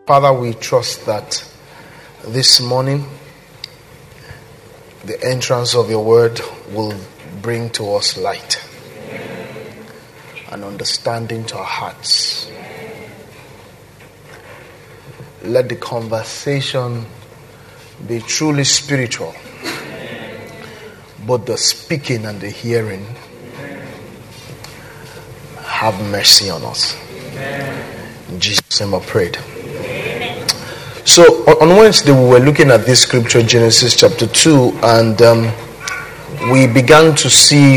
Father, we trust that this morning the entrance of your word will bring to us light and understanding to our hearts. Let the conversation be truly spiritual, both the speaking and the hearing. Have mercy on us. In Jesus' name I prayed. So on Wednesday we were looking at this scripture, Genesis chapter 2, and we began to see,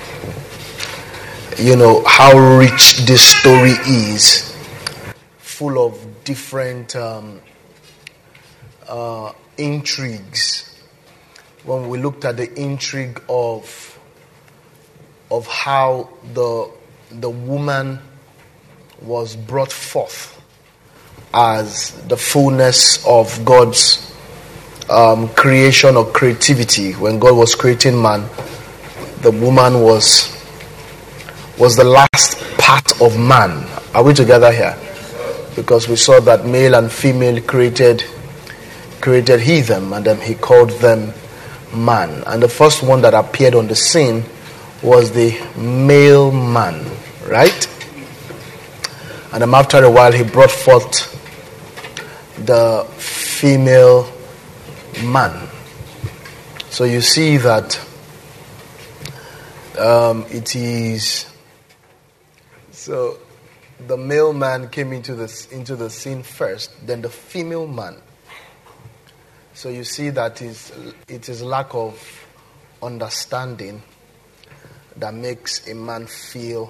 how rich this story is, full of different intrigues. When we looked at the intrigue of how the woman was brought forth as the fullness of God's creation or creativity. When God was creating man, the woman was the last part of man. Are we together here? Because we saw that male and female created he them, and then he called them man. And the first one that appeared on the scene was the male man, right? And then after a while he brought forth the female man. So you see that it is, so the male man came into the scene first, then the female man. So you see that it is lack of understanding that makes a man feel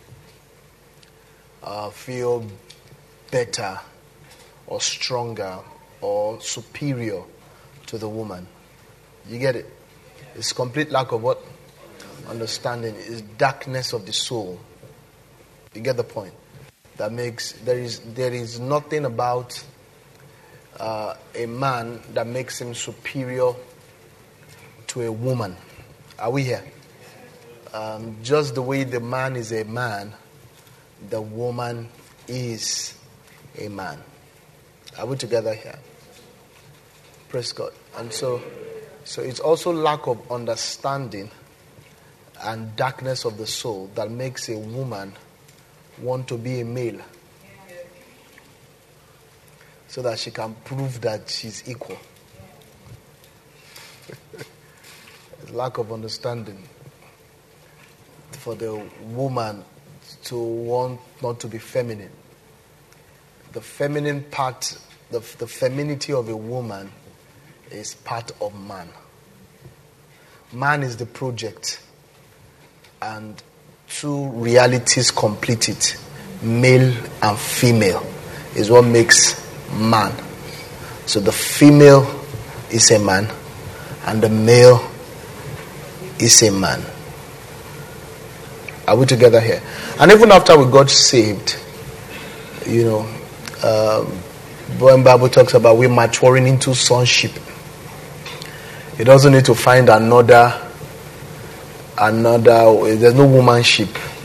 better or stronger or superior to the woman. You get it? It's complete lack of what? Understanding. It's darkness of the soul. You get the point? That makes there is nothing about a man that makes him superior to a woman. Are we here? Just the way the man is a man, the woman is a man. Are we together here? Praise God. And so it's also lack of understanding and darkness of the soul that makes a woman want to be a male, so that she can prove that she's equal. It's lack of understanding for the woman to want not to be feminine. The feminine part, the femininity of a woman is part of man. Man is the project, and two realities complete it. Male and female is what makes man. So the female is a man and the male is a man. Are we together here? And even after we got saved, when Bible talks about we maturing into sonship, it doesn't need to find another. There's no womanship.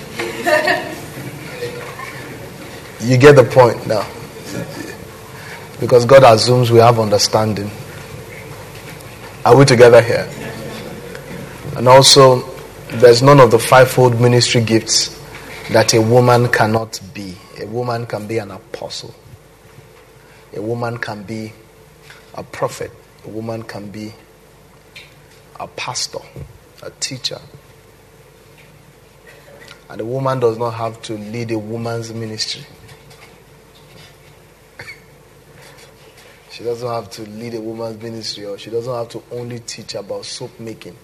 You get the point now, because God assumes we have understanding. Are we together here? And also, there's none of the fivefold ministry gifts that a woman cannot be. A woman can be an apostle. A woman can be a prophet. A woman can be a pastor, a teacher. And a woman does not have to lead a woman's ministry. She doesn't have to lead a woman's ministry, or she doesn't have to only teach about soap making.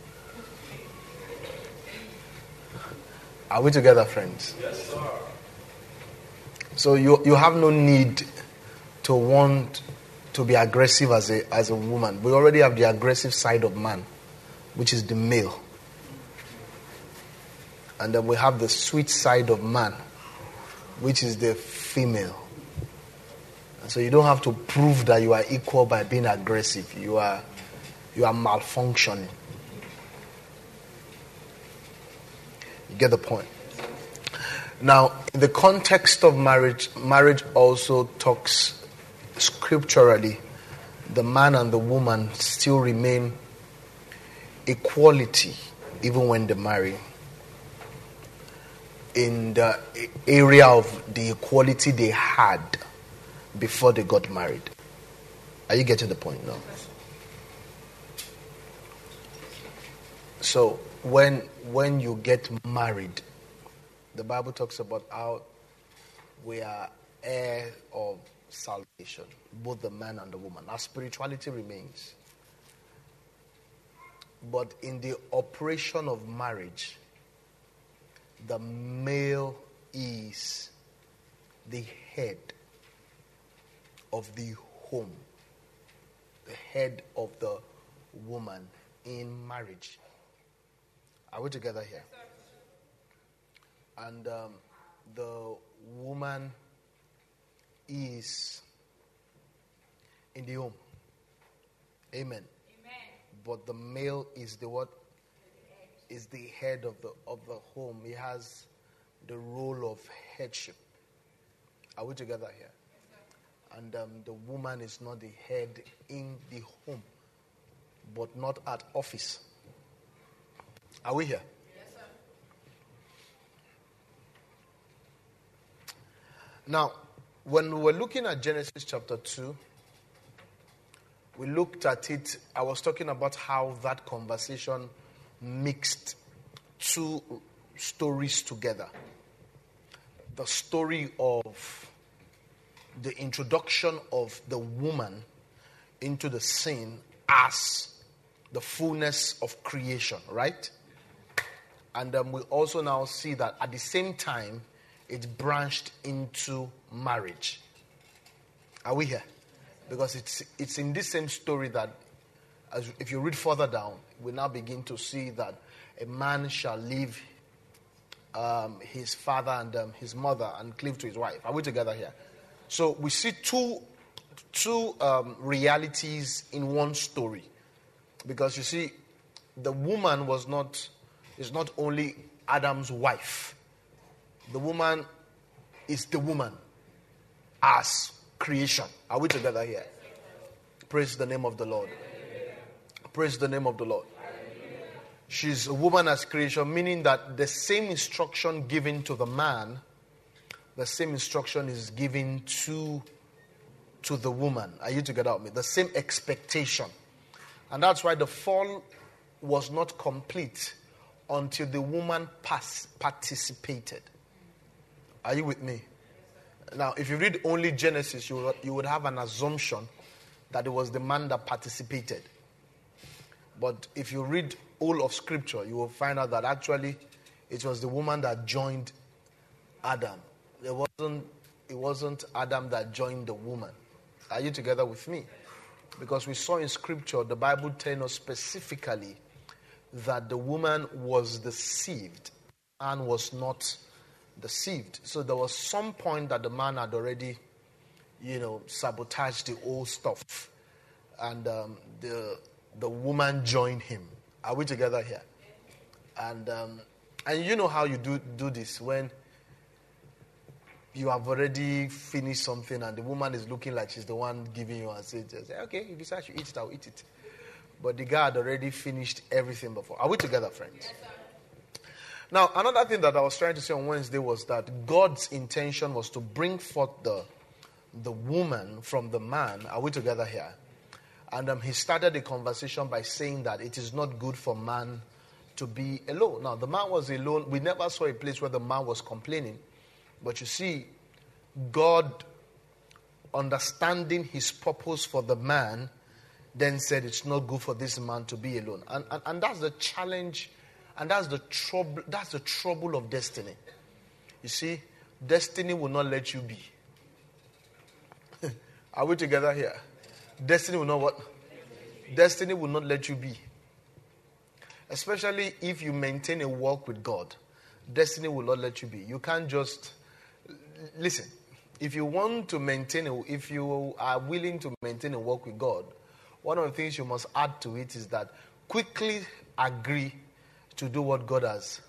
Are we together, friends? Yes, sir. So you have no need to want to be aggressive as a woman. We already have the aggressive side of man, which is the male. And then we have the sweet side of man, which is the female. And so you don't have to prove that you are equal by being aggressive. You are malfunctioning. You get the point? Now, in the context of marriage, marriage also talks scripturally, the man and the woman still remain equality even when they marry. In the area of the equality they had before they got married. Are you getting the point now? So when you get married, the Bible talks about how we are heirs of salvation, both the man and the woman. Our spirituality remains. But in the operation of marriage, the male is the head of the home, the head of the woman in marriage. Are we together here? And the woman is in the home. Amen. But the male is the what? Is the head of the home. He has the role of headship. Are we together here? And the woman is not the head in the home, but not at office. Are we here? Yes, sir. Now, when we were looking at Genesis chapter 2, we looked at it. I was talking about how that conversation mixed two stories together. The story of the introduction of the woman into the scene as the fullness of creation, right? And we also now see that at the same time, it branched into marriage. Are we here? Because it's in this same story that, if you read further down, we now begin to see that a man shall leave his father and his mother and cleave to his wife. Are we together here? So we see two realities in one story. Because you see, the woman is not only Adam's wife. The woman is the woman as creation. Are we together here? Praise the name of the Lord. Praise the name of the Lord. She's a woman as creation, meaning that the same instruction given to the man, the same instruction is given to the woman. Are you together with me? The same expectation. And that's why the fall was not complete until the woman participated. Are you with me? Now, if you read only Genesis, you would have an assumption that it was the man that participated. But if you read all of Scripture, you will find out that actually it was the woman that joined Adam. It wasn't Adam that joined the woman. Are you together with me? Because we saw in Scripture, the Bible telling us specifically that the woman was deceived and was not deceived. So there was some point that the man had already, sabotaged the old stuff. And the woman joined him. Are we together here? And you know how you do this when you have already finished something and the woman is looking like she's the one giving you and say, okay, if you decide to eat it, I'll eat it. But the guy had already finished everything before. Are we together, friends? Yes, sir. Now, another thing that I was trying to say on Wednesday was that God's intention was to bring forth the woman from the man. Are we together here? And he started the conversation by saying that it is not good for man to be alone. Now, the man was alone. We never saw a place where the man was complaining. But you see, God, understanding his purpose for the man, then said it's not good for this man to be alone. And that's the challenge, and that's the trouble of destiny. You see, destiny will not let you be. Are we together here? Destiny will not what? Destiny will not let you be. Especially if you maintain a walk with God. Destiny will not let you be. You can't just... Listen, if you are willing to maintain a walk with God, one of the things you must add to it is that quickly agree to do what God has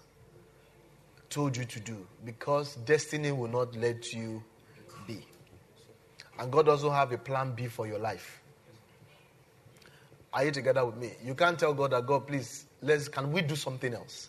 told you to do, because destiny will not let you be. And God doesn't have a plan B for your life. Are you together with me? You can't tell God that, God, please, can we do something else?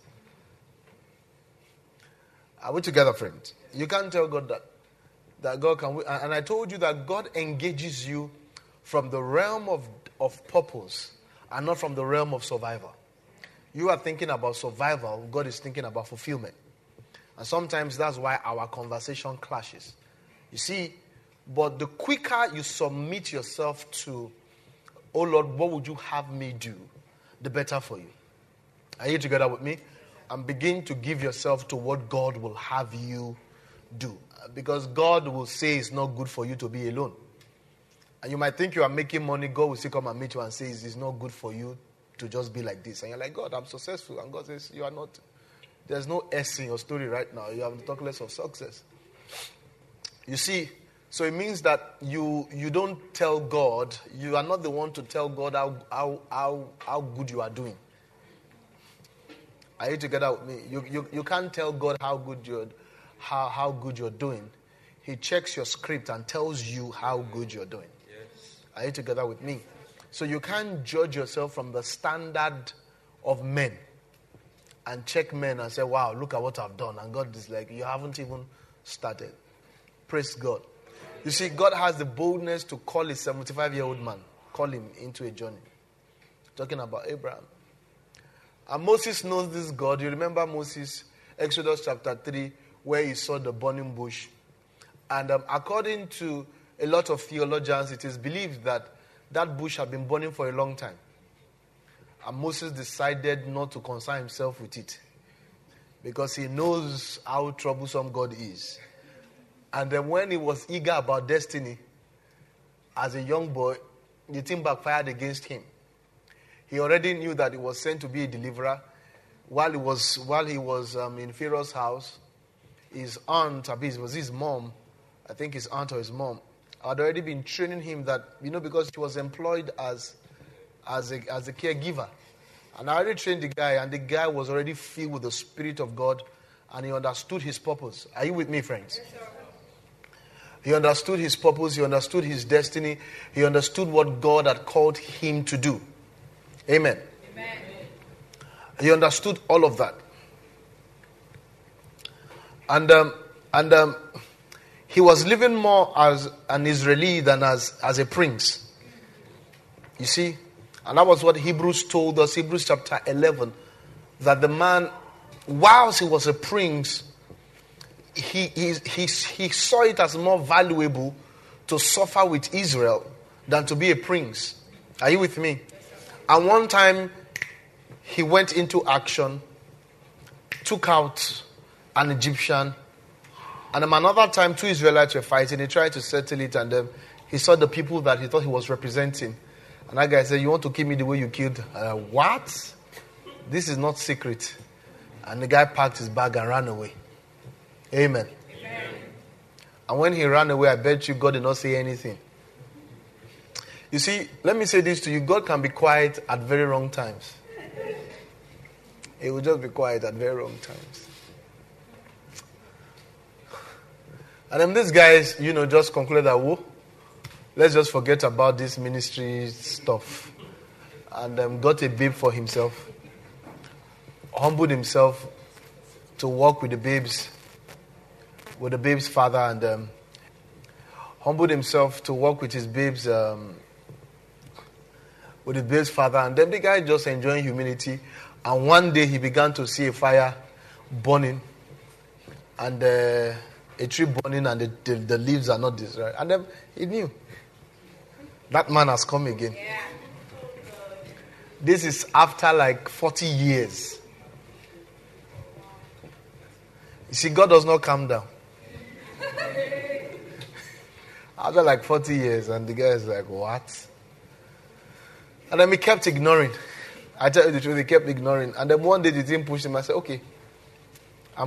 Are we together, friends? You can't tell God that God can. And I told you that God engages you from the realm of purpose and not from the realm of survival. You are thinking about survival. God is thinking about fulfillment. And sometimes that's why our conversation clashes. You see, but the quicker you submit yourself to, oh Lord, what would you have me do? The better for you. Are you together with me? And begin to give yourself to what God will have you do. Because God will say it's not good for you to be alone. And you might think you are making money. God will still come and meet you and say it's not good for you to just be like this. And you're like, God, I'm successful. And God says, you are not. There's no S in your story right now. You have to talk less of success. You see, so it means that you don't tell God, you are not the one to tell God how good you are doing. Are you together with me? You can't tell God how good you're doing. He checks your script and tells you how good you're doing. Yes. Are you together with me? So you can't judge yourself from the standard of men and check men and say, wow, look at what I've done. And God is like, you haven't even started. Praise God. You see, God has the boldness to call a 75-year-old man, call him into a journey. Talking about Abraham. And Moses knows this God. You remember Moses, Exodus chapter 3, where he saw the burning bush. And according to a lot of theologians, it is believed that that bush had been burning for a long time. And Moses decided not to concern himself with it. Because he knows how troublesome God is. And then when he was eager about destiny, as a young boy, the thing backfired against him. He already knew that he was sent to be a deliverer. While he was in Pharaoh's house, his aunt, it was his mom, I think his aunt or his mom, had already been training him that, because he was employed as a caregiver. And I already trained the guy, and the guy was already filled with the Spirit of God, and he understood his purpose. Are you with me, friends? Yes, sir. He understood his purpose, he understood his destiny, he understood what God had called him to do. Amen. Amen. He understood all of that. And he was living more as an Israeli than as a prince. You see? And that was what Hebrews told us, Hebrews chapter 11, that the man, whilst he was a prince, he saw it as more valuable to suffer with Israel than to be a prince. Are you with me? And one time, he went into action, took out an Egyptian, and another time, 2 Israelites were fighting. He tried to settle it, and he saw the people that he thought he was representing. And that guy said, you want to kill me the way you killed? What? This is not secret. And the guy packed his bag and ran away. Amen. Amen. And when he ran away, I bet you God did not say anything. You see, let me say this to you. God can be quiet at very wrong times. He will just be quiet at very wrong times. And then these guys, just conclude that, let's just forget about this ministry stuff. And got a babe for himself. Humbled himself to walk with the babe's father, and humbled himself to walk with his babe's father. And then the guy just enjoying humility. And one day he began to see a fire burning, and a tree burning, and the leaves are not this, right? And then he knew that man has come again. Yeah. This is after like 40 years. You see, God does not calm down. After like 40 years, and the guy is like, what? And then he kept ignoring. I tell you the truth, he kept ignoring. And then one day the team pushed him. I said, okay, I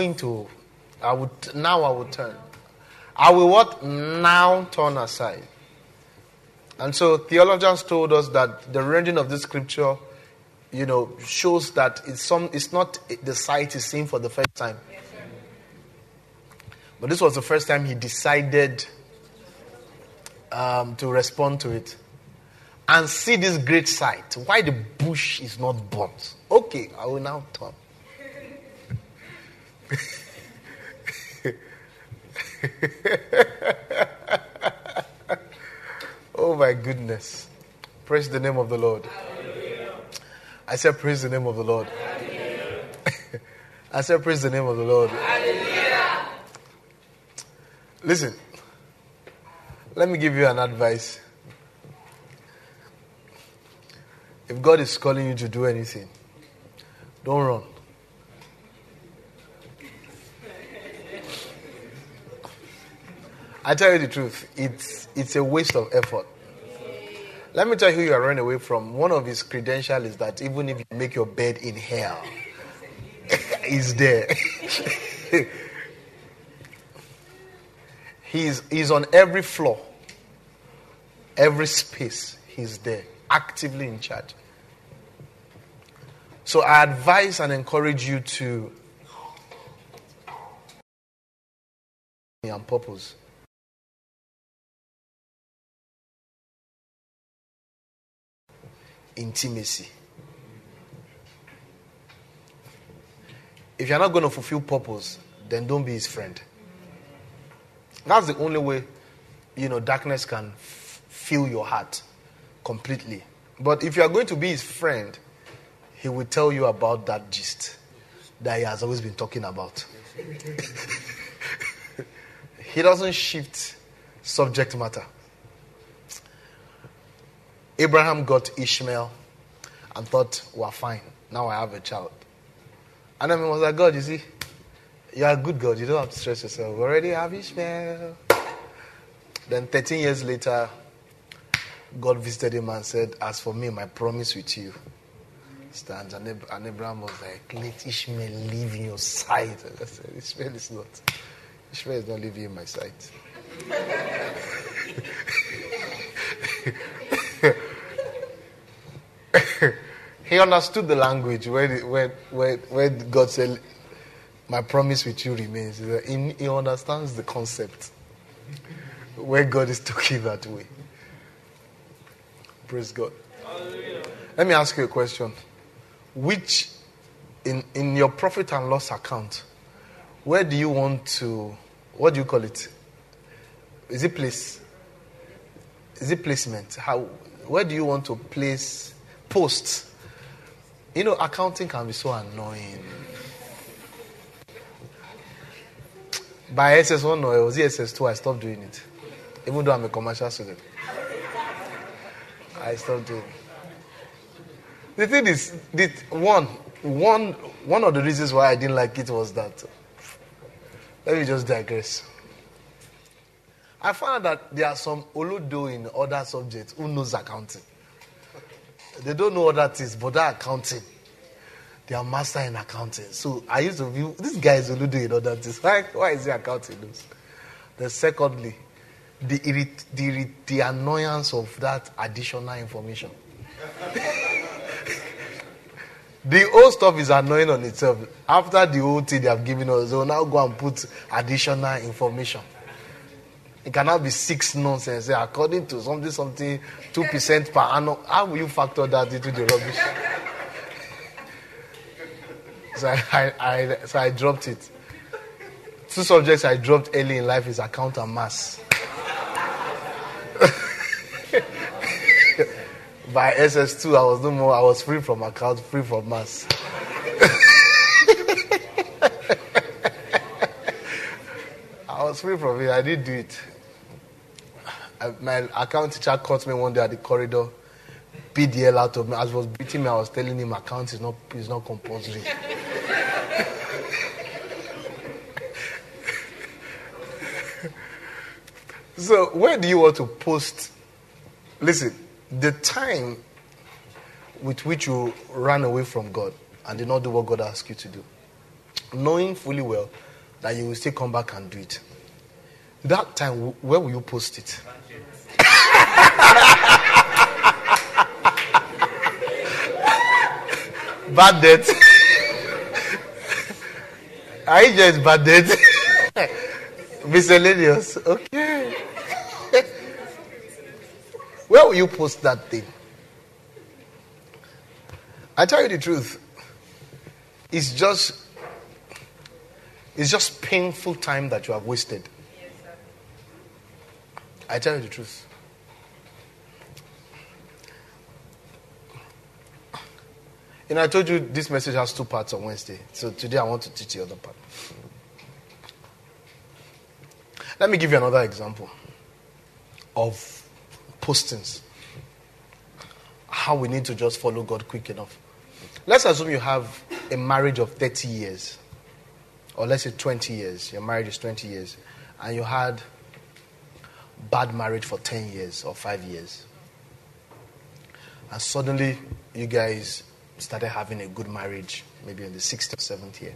will turn. I will what? Now turn aside. And so theologians told us that the rendering of this scripture, shows that it's not the sight he's seeing for the first time. Yes, sir. But this was the first time he decided to respond to it and see this great sight. Why the bush is not burnt? Okay, I will now turn. Oh my goodness. Praise the name of the Lord. Hallelujah. I said praise the name of the Lord. I said praise the name of the Lord. Hallelujah. Listen, let me give you an advice. If God is calling you to do anything, don't run. I tell you the truth, it's a waste of effort. Let me tell you who you are running away from. One of his credentials is that even if you make your bed in hell, he's there. He's on every floor, every space. He's there, actively in charge. So I advise and encourage you to and purpose. Intimacy. If you're not going to fulfill purpose, then don't be his friend. That's the only way, darkness can fill your heart completely. But if you are going to be his friend, he will tell you about that gist that he has always been talking about. He doesn't shift subject matter. Abraham got Ishmael and thought, we're fine. Now I have a child. And then he was like, God, you see, you're a good God. You don't have to stress yourself. We already have Ishmael. Then 13 years later, God visited him and said, as for me, my promise with you stands. And Abraham was like, let Ishmael live in your sight. And I said, Ishmael is not living in my sight. He understood the language where God said, my promise with you remains. He understands the concept where God is talking that way. Praise God. Hallelujah. Let me ask you a question. Which, in your profit and loss account, where do you want to, what do you call it? Is it place? Is it placement? Where do you want to post? Accounting can be so annoying. By SS1 or was it SS2, I stopped doing it. Even though I'm a commercial student. I stopped doing it. The thing is, one of the reasons why I didn't like it was that, let me just digress. I found that there are some olodo in other subjects who knows accounting. They don't know other things, but they're accounting. They are master in accounting. So I used to view, this guy is olodo in other things. Why is he accounting those? Then secondly, the annoyance of that additional information. The old stuff is annoying on itself. After the old thing they have given us, they will now go and put additional information. It cannot be 6 nonsense. According to something, 2% per annum. How will you factor that into the rubbish? So I dropped it. 2 subjects I dropped early in life is account and maths. By SS2, I was free from account, free from maths. I was free from it. I didn't do it. My account teacher caught me one day at the corridor, beat the hell out of me. As he was beating me, I was telling him account is not compulsory. So where do you want to post? Listen, the time with which you ran away from God and did not do what God asked you to do, knowing fully well that you will still come back and do it, that time, where will you post it? Bad debt. I just bad debt. Miscellaneous. Okay. Where will you post that thing? I tell you the truth. It's just painful time that you have wasted. Yes, sir. I tell you the truth. You know, I told you this message has 2 parts on Wednesday. So today I want to teach the other part. Let me give you another example of postings. How we need to just follow God quick enough. Let's assume you have a marriage of 30 years. Or let's say 20 years. Your marriage is 20 years. And you had bad marriage for 10 years or 5 years. And suddenly you guys started having a good marriage, maybe in the 6th or 7th year.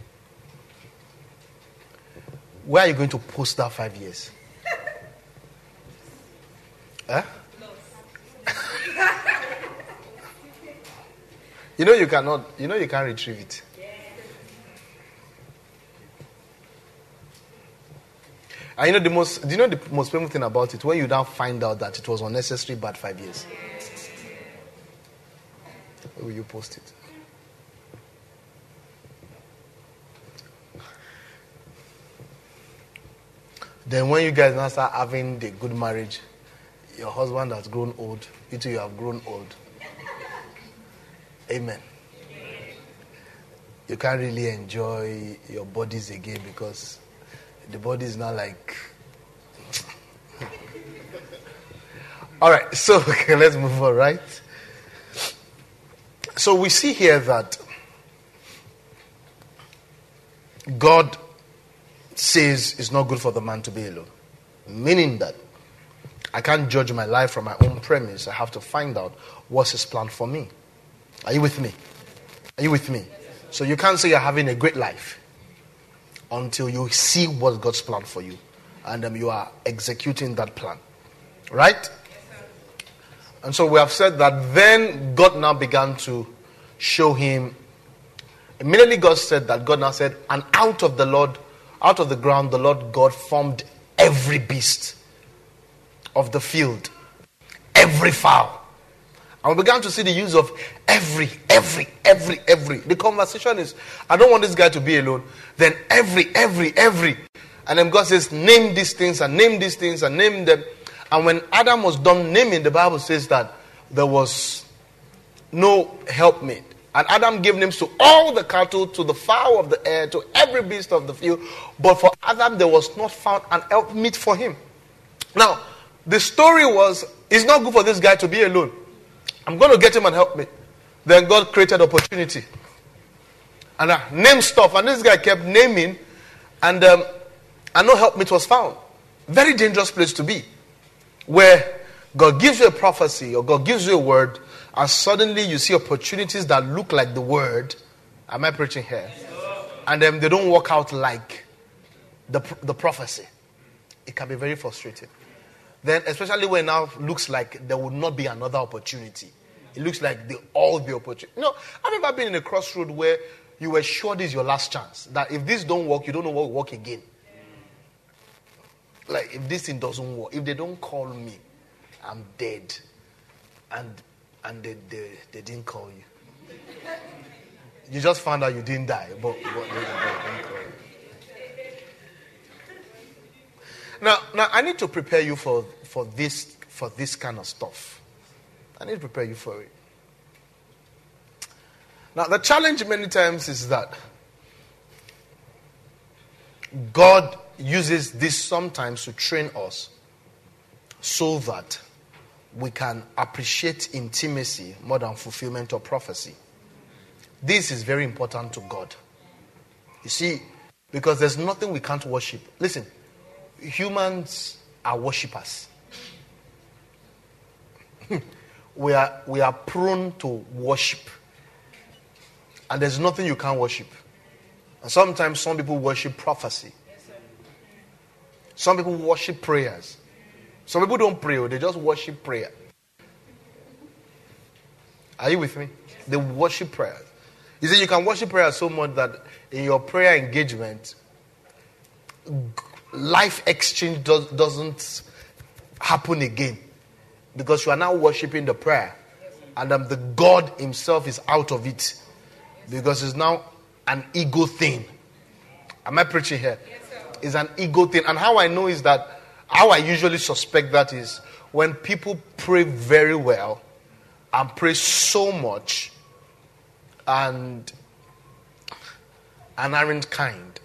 Where are you going to post that 5 years? Huh? You can't retrieve it. And do you know the most painful thing about it? When you now find out that it was unnecessary bad 5 years. Where will you post it? Then when you guys now start having the good marriage, your husband has grown old, you two, you have grown old. Amen. You can't really enjoy your bodies again because the body is now like... All right, so let's move on, right? So we see here that God says it's not good for the man to be alone. Meaning that I can't judge my life from my own premise. I have to find out what's his plan for me. Are you with me? Are you with me? So you can't say you're having a great life until you see what's God's plan for you. And you are executing that plan. Right? And so we have said that then God now began to show him. Immediately God said that, God now said, and out of the ground, the Lord God formed every beast of the field, every fowl. And we began to see the use of every. The conversation is, I don't want this guy to be alone. Then every. And then God says, name these things and name these things and name them. And when Adam was done naming, the Bible says that there was no helpmate. And Adam gave names to all the cattle, to the fowl of the air, to every beast of the field. But for Adam, there was not found an helpmeet for him. Now, the story was, it's not good for this guy to be alone. I'm going to get him an helpmate. Then God created opportunity. And named stuff. And this guy kept naming. And no helpmate was found. Very dangerous place to be. Where God gives you a prophecy or God gives you a word, and suddenly you see opportunities that look like the word. Am I preaching here? And then they don't work out like the prophecy. It can be very frustrating. Then, especially when now looks like there will not be another opportunity. It looks like they'll all be opportunity. You know, I've ever been in a crossroad where you were sure this is your last chance. That if this don't work, you don't know what will work again. Like, if this thing doesn't work, if they don't call me, I'm dead. And they didn't call you. You just found out you didn't die, but they didn't call you. Now I need to prepare you for this kind of stuff. I need to prepare you for it. Now the challenge many times is that God uses this sometimes to train us so that we can appreciate intimacy more than fulfillment of prophecy. This is very important to God. You see, because there's nothing we can't worship. Listen, humans are worshippers. We are prone to worship. And there's nothing you can't worship. And sometimes some people worship prophecy. Some people worship prayers. Some people don't pray, they just worship prayer. Are you with me? They worship prayer. You see, you can worship prayer so much that in your prayer engagement, life exchange doesn't happen again. because you are now worshiping the prayer. And the God himself is out of it. Because it's now an ego thing. Am I preaching here? It's an ego thing. And how I know is that, how I usually suspect that is when people pray very well and pray so much and aren't kind.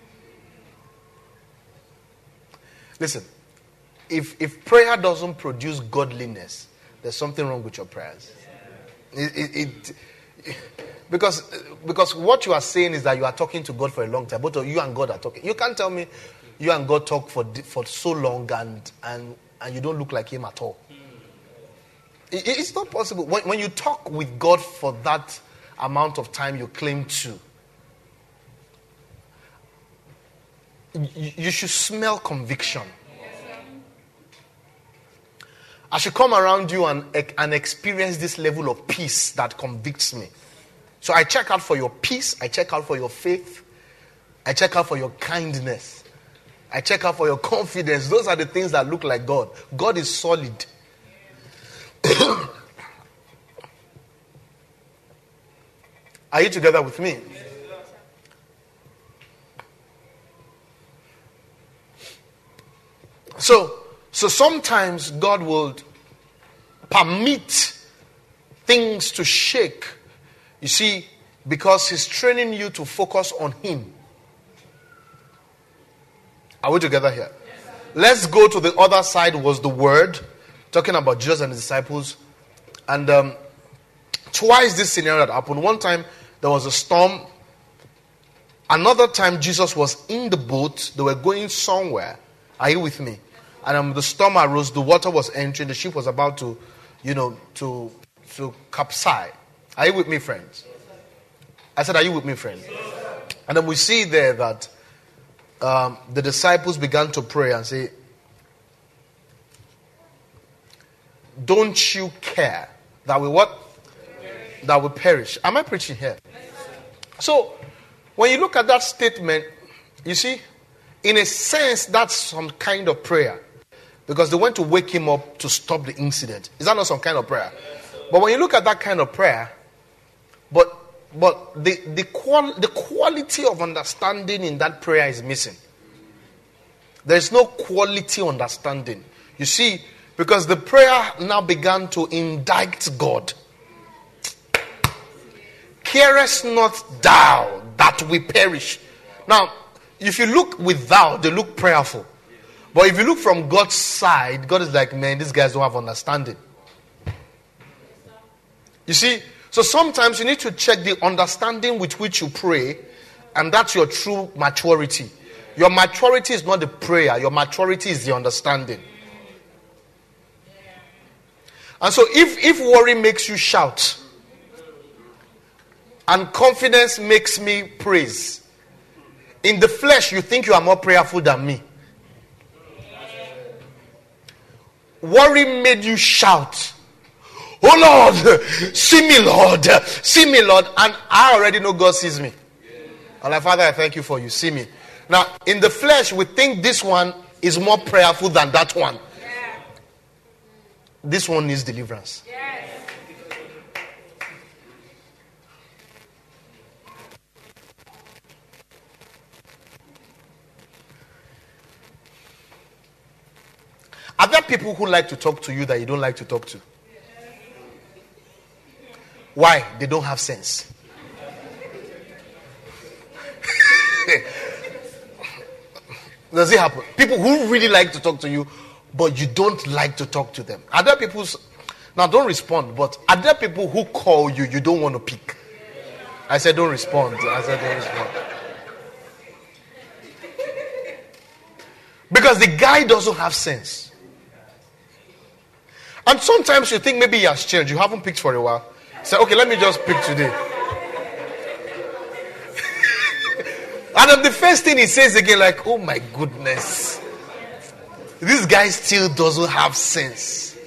Listen, if prayer doesn't produce godliness, there's something wrong with your prayers. Because what you are saying is that you are talking to God for a long time. Both of you and God are talking. You can't tell me you and God talk for so long and you don't look like him at all. It's not possible. When you talk with God for that amount of time you claim to, you should smell conviction. I should come around you and experience this level of peace that convicts me. So I check out for your peace. I check out for your faith. I check out for your kindness. I check out for your confidence. Those are the things that look like God. God is solid. Are you together with me? So sometimes God will permit things to shake. You see, because he's training you to focus on him. Are we together here? Let's go to the other side, was the word. Talking about Jesus and his disciples. And twice this scenario that happened. One time there was a storm. Another time Jesus was in the boat. They were going somewhere. Are you with me? And the storm arose, the water was entering, the ship was about to capsize. Are you with me, friends? I said, are you with me, friends? And then we see there that the disciples began to pray and say, don't you care that we what? That we perish. Am I preaching here? So, when you look at that statement, you see, in a sense, that's some kind of prayer. Because they went to wake him up to stop the incident. Is that not some kind of prayer? But when you look at that kind of prayer, but the quality of understanding in that prayer is missing. There is no quality understanding. You see, because the prayer now began to indict God. Carest not thou that we perish. Now, if you look with thou, they look prayerful. But if you look from God's side, God is like, man, these guys don't have understanding. You see, so sometimes you need to check the understanding with which you pray, and that's your true maturity. Your maturity is not the prayer, your maturity is the understanding. And so if worry makes you shout, and confidence makes me praise, in the flesh you think you are more prayerful than me. Worry made you shout, oh Lord, see me Lord, see me Lord. And I already know God sees me. I'm like, Father, I thank you for you, see me. Now, in the flesh, we think this one is more prayerful than that one. Yeah. This one needs deliverance. Yes. Are there people who like to talk to you that you don't like to talk to? Why? They don't have sense. Does it happen? People who really like to talk to you, but you don't like to talk to them. Are there people... Now, don't respond, but are there people who call you, you don't want to pick? I said, don't respond. I said, don't respond. Because the guy doesn't have sense. And sometimes you think maybe he has changed. You haven't picked for a while. Say, okay, let me just pick today. And then the first thing he says again, like, oh my goodness. This guy still doesn't have sense.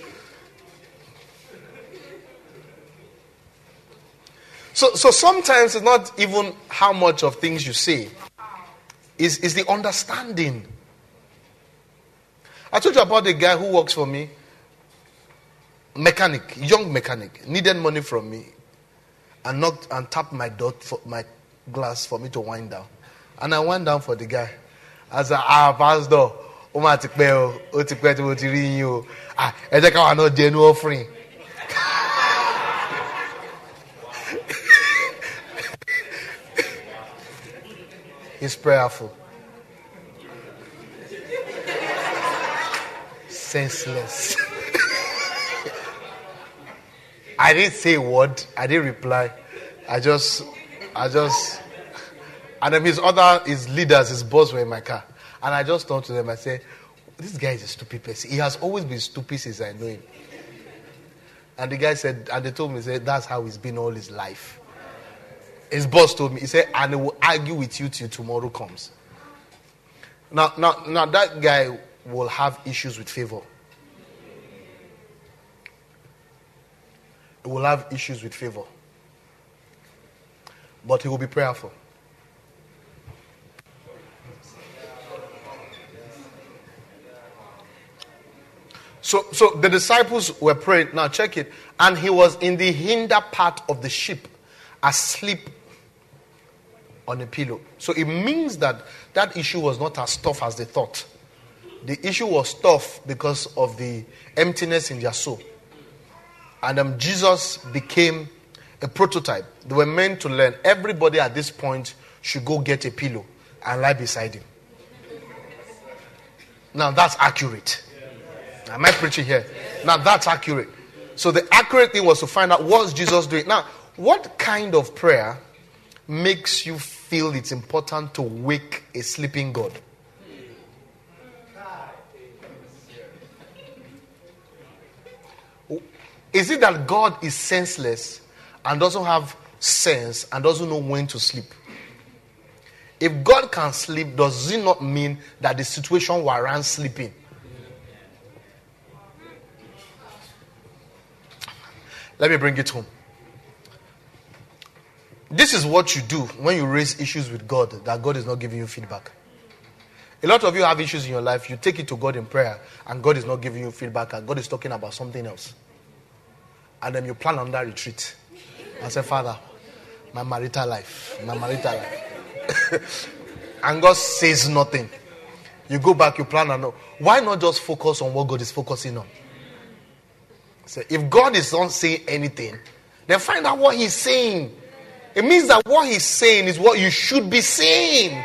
So sometimes it's not even how much of things you say. It's the understanding. I told you about the guy who works for me. young mechanic, needed money from me and knocked and tapped my door for my glass for me to wind down. And I went down for the guy. I said, Pastor, offering. He's prayerful. Senseless. I didn't say a word. I didn't reply. I just, and then his leaders, his boss were in my car. And I just turned to them and said, this guy is a stupid person. He has always been stupid since I know him. And the guy said, and they told me, that's how he's been all his life. His boss told me, he said, and he will argue with you till tomorrow comes. Now that guy will have issues with favor. He will have issues with favor. But he will be prayerful. So the disciples were praying. Now check it. And he was in the hinder part of the ship, asleep on a pillow. So it means that issue was not as tough as they thought. The issue was tough because of the emptiness in their soul. And Jesus became a prototype. They were meant to learn. Everybody at this point should go get a pillow and lie beside him. Now that's accurate. Am I preaching here? Now that's accurate. So the accurate thing was to find out what's Jesus doing. Now, what kind of prayer makes you feel it's important to wake a sleeping God? Is it that God is senseless and doesn't have sense and doesn't know when to sleep? If God can sleep, does it not mean that the situation warrants sleeping? Let me bring it home. This is what you do when you raise issues with God that God is not giving you feedback. A lot of you have issues in your life. You take it to God in prayer and God is not giving you feedback and God is talking about something else. And then you plan on that retreat and say, Father, my marital life. And God says nothing. You go back, you plan on. Why not just focus on what God is focusing on? So if God is not saying anything, then find out what he's saying. It means that what he's saying is what you should be saying.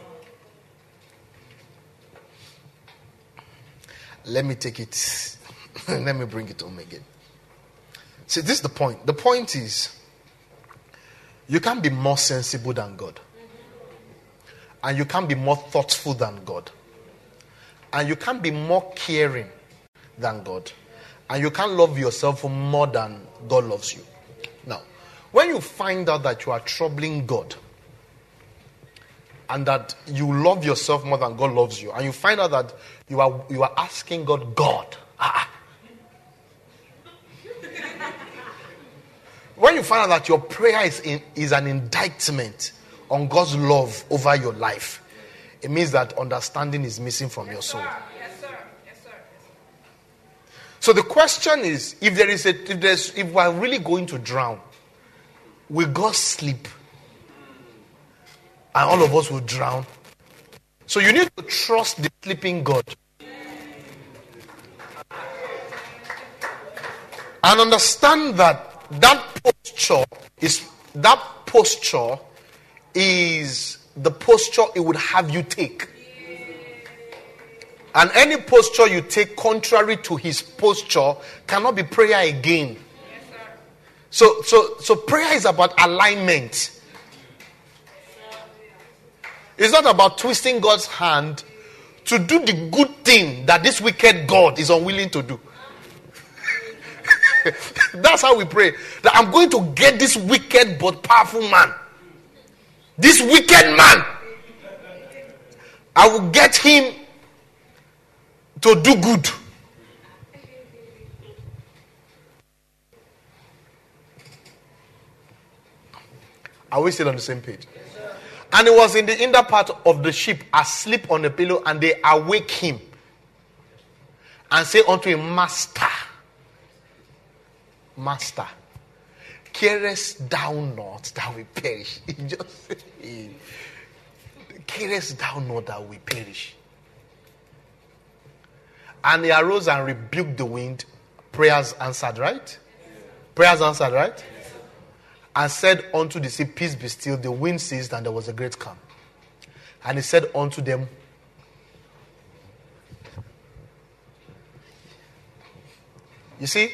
Let me take it. Let me bring it home again. See, this is the point. The point is, you can't be more sensible than God. And you can't be more thoughtful than God. And you can't be more caring than God. And you can't love yourself more than God loves you. Now, when you find out that you are troubling God, and that you love yourself more than God loves you, and you find out that you are asking God, when you find out that your prayer is an indictment on God's love over your life, it means that understanding is missing from your soul. So the question is, if we're really going to drown, will God sleep? And all of us will drown. So you need to trust the sleeping God. And understand that posture is the posture it would have you take. And any posture you take contrary to his posture cannot be prayer again. Yes, so prayer is about alignment. It's not about twisting God's hand to do the good thing that this wicked God is unwilling to do. That's how we pray. That I'm going to get this wicked but powerful man. This wicked man. I will get him to do good. Are we still on the same page? Yes, and he was in the inner part of the ship, asleep on a pillow, and they awake him and say unto him, Master, Master, carest thou not that we perish? He just said, carest thou not that we perish? And he arose and rebuked the wind. Prayers answered, right? Prayers answered, right? And said unto the sea, peace be still. The wind ceased and there was a great calm. And he said unto them, you see?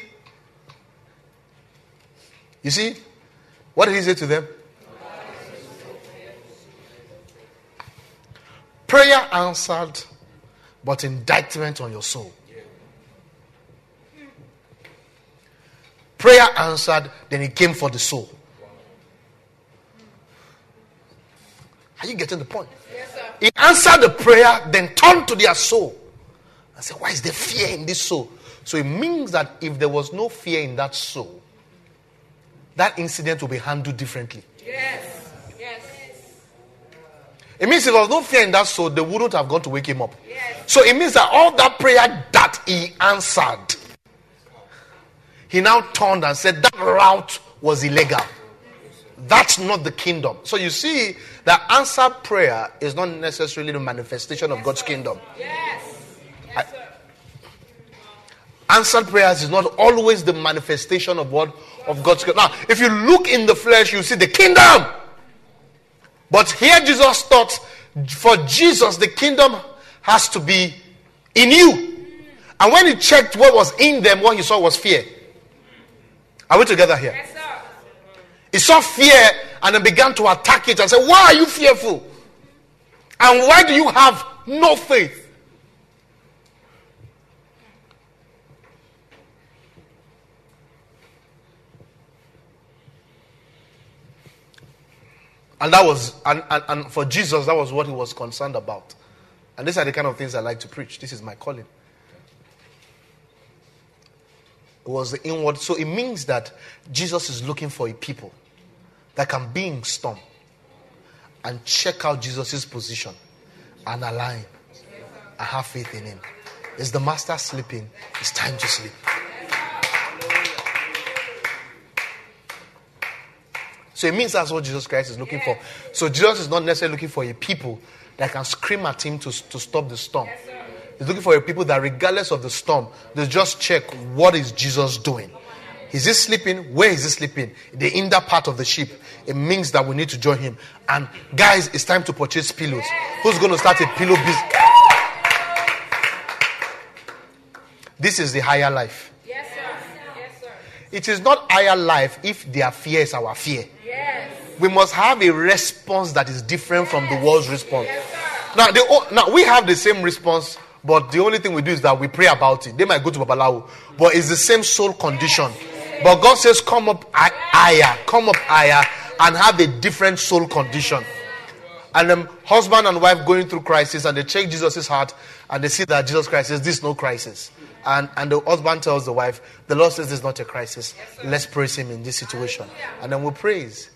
You see? What did he say to them? Prayer answered, but indictment on your soul. Prayer answered, then he came for the soul. Are you getting the point? Yes, sir. He answered the prayer, then turned to their soul. And said, why is there fear in this soul? So it means that if there was no fear in that soul, that incident will be handled differently. Yes. Yes. It means if there was no fear in that soul, they wouldn't have gone to wake him up. Yes. So it means that all that prayer that he answered, he now turned and said that route was illegal. That's not the kingdom. So you see that answered prayer is not necessarily the manifestation of God's kingdom. Yes. Yes, sir. Answered prayers is not always the manifestation of what? Of God's kingdom. Now, if you look in the flesh, you see the kingdom. But here Jesus thought, for Jesus, the kingdom has to be in you. And when he checked what was in them, what he saw was fear. Are we together here? Yes, sir. He saw fear and then began to attack it and said, why are you fearful? And why do you have no faith? And that was, and for Jesus, that was what he was concerned about. And these are the kind of things I like to preach. This is my calling. It was the inward. So it means that Jesus is looking for a people that can be in storm and check out Jesus' position and align and have faith in him. Is the master sleeping? It's time to sleep. So it means that's what Jesus Christ is looking for. So Jesus is not necessarily looking for a people that can scream at him to stop the storm. He's looking for a people that regardless of the storm, they just check what is Jesus doing. Is he sleeping? Where is he sleeping? The inner part of the ship. It means that we need to join him. And guys, it's time to purchase pillows. Who's going to start a pillow business? This is the higher life. Yes, sir. Yes, sir. It is not higher life if their fear is our fear. Yes. We must have a response that is different from the world's response. Yes, sir. Now we have the same response, but the only thing we do is that we pray about it. They might go to Babalawo, but it's the same soul condition. But God says, come up higher, and have a different soul condition. And then husband and wife going through crisis, and they check Jesus' heart, and they see that Jesus Christ says, this is no crisis. And the husband tells the wife, the Lord says this is not a crisis. Let's praise him in this situation. And then we praise.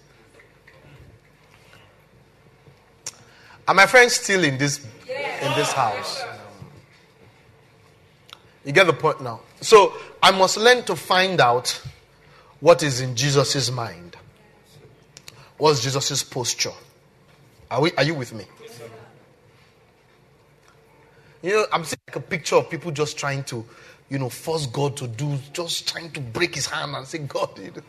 Are my friends still in this house? You get the point now. So I must learn to find out what is in Jesus' mind. What's Jesus' posture? Are you with me? You know, I'm seeing like a picture of people just trying to, force God to do, just trying to break his hand and say, God,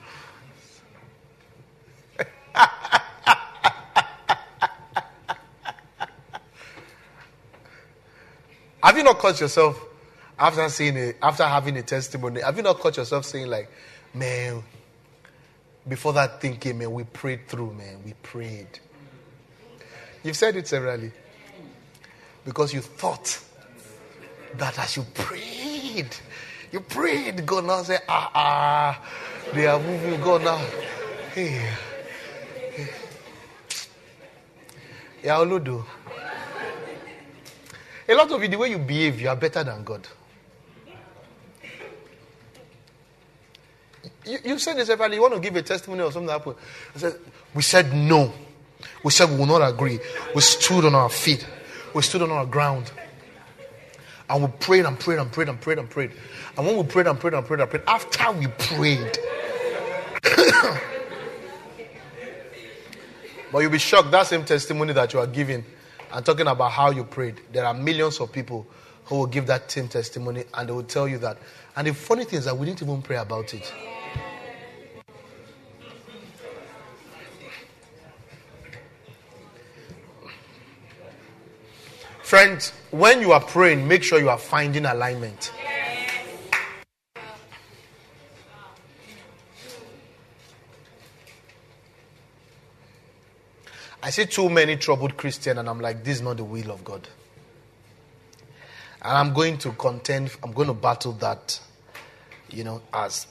Have you not caught yourself after having a testimony? Have you not caught yourself saying like, man, before that thing came, man, we prayed through, man, we prayed. You've said it severally. Because you thought that as you prayed, God now said, they are moving, God now. Hey. Yeah, Oludo. A lot of you, the way you behave, you are better than God. You said this severally. You want to give a testimony or something that happened. We said no. We said we will not agree. We stood on our feet. We stood on our ground. And we prayed and prayed and prayed and prayed and prayed. And when we prayed and prayed and prayed and prayed, after we prayed, but you'll be shocked, that same testimony that you are giving and talking about how you prayed, there are millions of people who will give that same testimony and they will tell you that. And the funny thing is that we didn't even pray about it. Friends, when you are praying, make sure you are finding alignment. I see too many troubled Christians and I'm like, this is not the will of God. And I'm going to contend, I'm going to battle that, as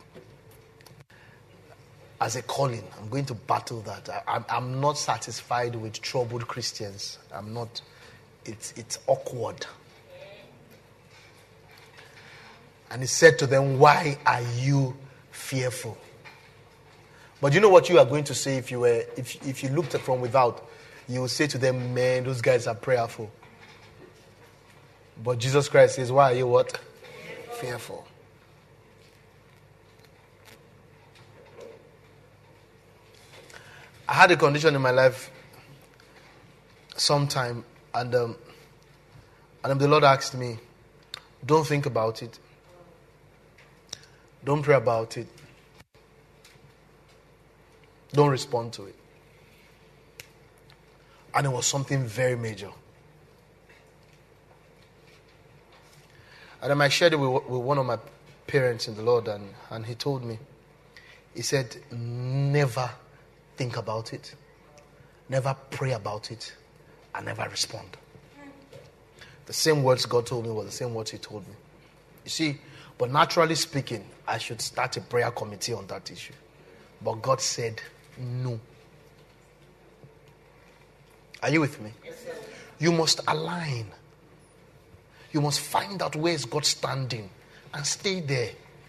a calling. I'm going to battle that. I'm not satisfied with troubled Christians. I'm not. It's awkward. And he said to them, why are you fearful? But you know what you are going to say if you looked at from without, you will say to them, man, those guys are prayerful. But Jesus Christ says, why are you what? Fearful. I had a condition in my life sometime, and the Lord asked me, don't think about it. Don't pray about it. Don't respond to it. And it was something very major. And then I shared it with one of my parents in the Lord, and he told me, he said, never think about it, never pray about it, and never respond. The same words God told me were the same words he told me. You see, but naturally speaking, I should start a prayer committee on that issue. But God said, no. Are you with me? Yes, sir. You must align. You must find out where is God standing and stay there.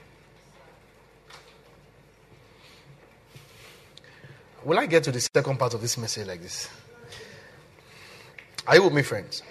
Will I get to the second part of this message like this? Are you with me, friends?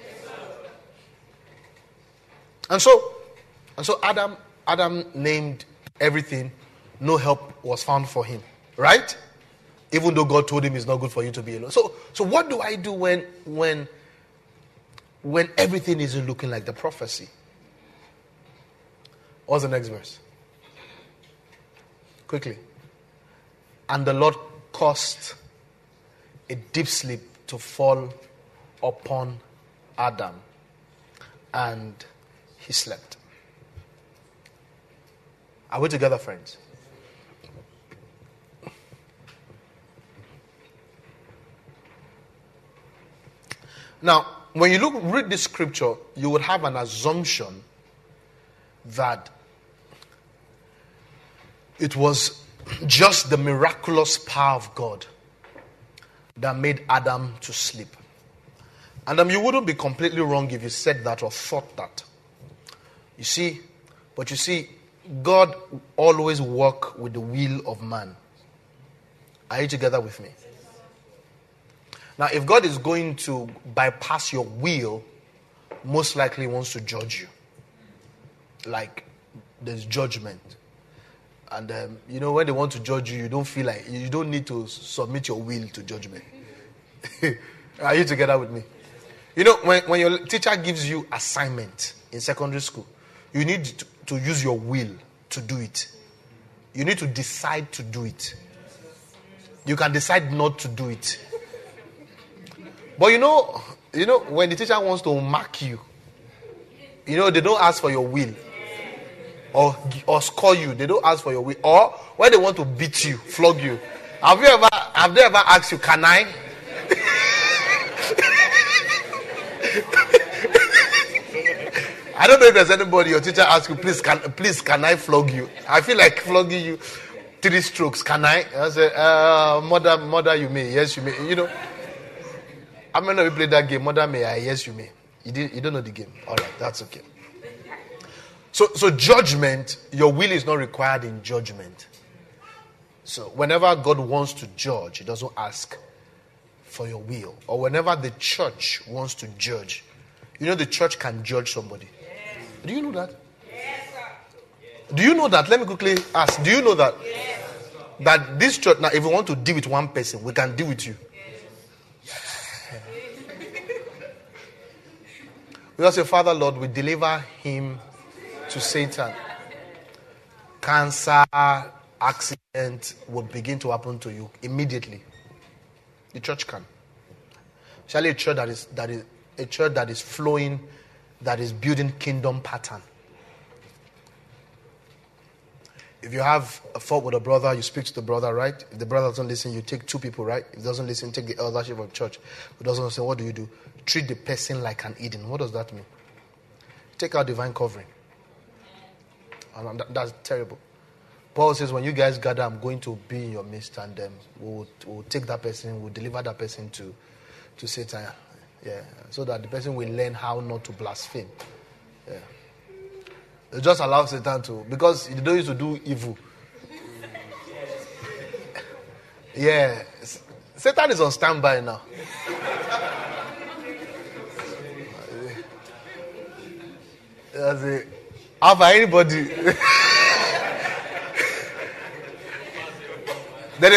And so Adam named everything. No help was found for him. Right? Even though God told him it's not good for you to be alone. So what do I do when everything isn't looking like the prophecy? What's the next verse? Quickly. And the Lord caused a deep sleep to fall upon Adam, and he slept. Are we together, friends? Now, when you read this scripture, you would have an assumption that it was just the miraculous power of God that made Adam to sleep. And you wouldn't be completely wrong if you said that or thought that. You see, God always works with the will of man. Are you together with me? Now, if God is going to bypass your will, most likely he wants to judge you. Like, there's judgment. And, when they want to judge you, you don't feel like, you don't need to submit your will to judgment. Are you together with me? When your teacher gives you assignment in secondary school, you need to use your will to do it. You need to decide to do it. You can decide not to do it. But when the teacher wants to mark you, they don't ask for your will. Or score you. They don't ask for your will. Or when they want to beat you, flog you. Have they ever asked you, can I? I don't know if there's anybody, your teacher asks you, please can I flog you? I feel like flogging you 3 strokes. Can I? I say, mother, you may. Yes, you may. How many of you played that game? Mother, may I? Yes, you may. You don't know the game. All right, that's okay. So judgment, your will is not required in judgment. So whenever God wants to judge, he doesn't ask for your will. Or whenever the church wants to judge, the church can judge somebody. Do you know that? Do you know that? Let me quickly ask. Do you know that? That this church, now, if we want to deal with one person, we can deal with you. We also say, Father, Lord, we deliver him to Satan. Cancer, accident will begin to happen to you immediately. The church can. Especially a church that is flowing, that is building kingdom pattern. If you have a fault with a brother, you speak to the brother, right? If the brother doesn't listen, you take two people, right? If he doesn't listen, take the eldership of the church. If he doesn't listen, what do? Treat the person like an Eden. What does that mean? Take out divine covering. And that's terrible. Paul says, when you guys gather, I'm going to be in your midst, and we'll take that person, we'll deliver that person to Satan. Yeah. So that the person will learn how not to blaspheme. Yeah. It just allows Satan to, because he don't used to do evil. Yeah. Satan is on standby now. How about anybody? Then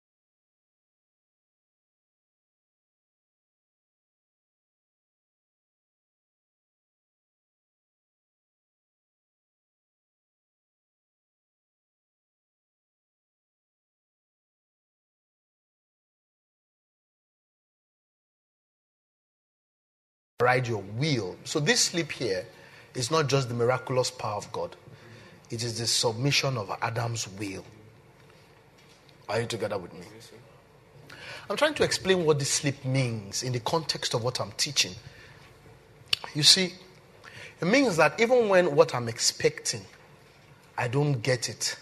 ride your wheel. So this sleep here is not just the miraculous power of God. It is the submission of Adam's will. Are you together with me? I'm trying to explain what this sleep means in the context of what I'm teaching. You see, it means that even when what I'm expecting, I don't get it,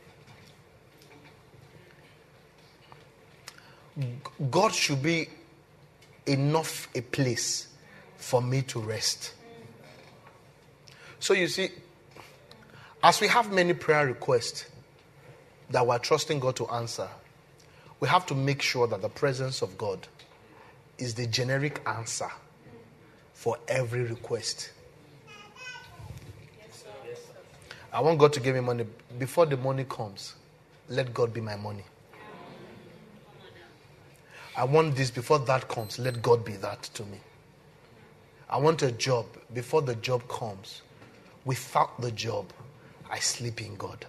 God should be enough a place for me to rest. So you see, as we have many prayer requests that we're trusting God to answer, we have to make sure that the presence of God is the generic answer for every request. I want God to give me money. Before the money comes, let God be my money. I want this. Before that comes, let God be that to me. I want a job. Before the job comes, without the job, I sleep in God.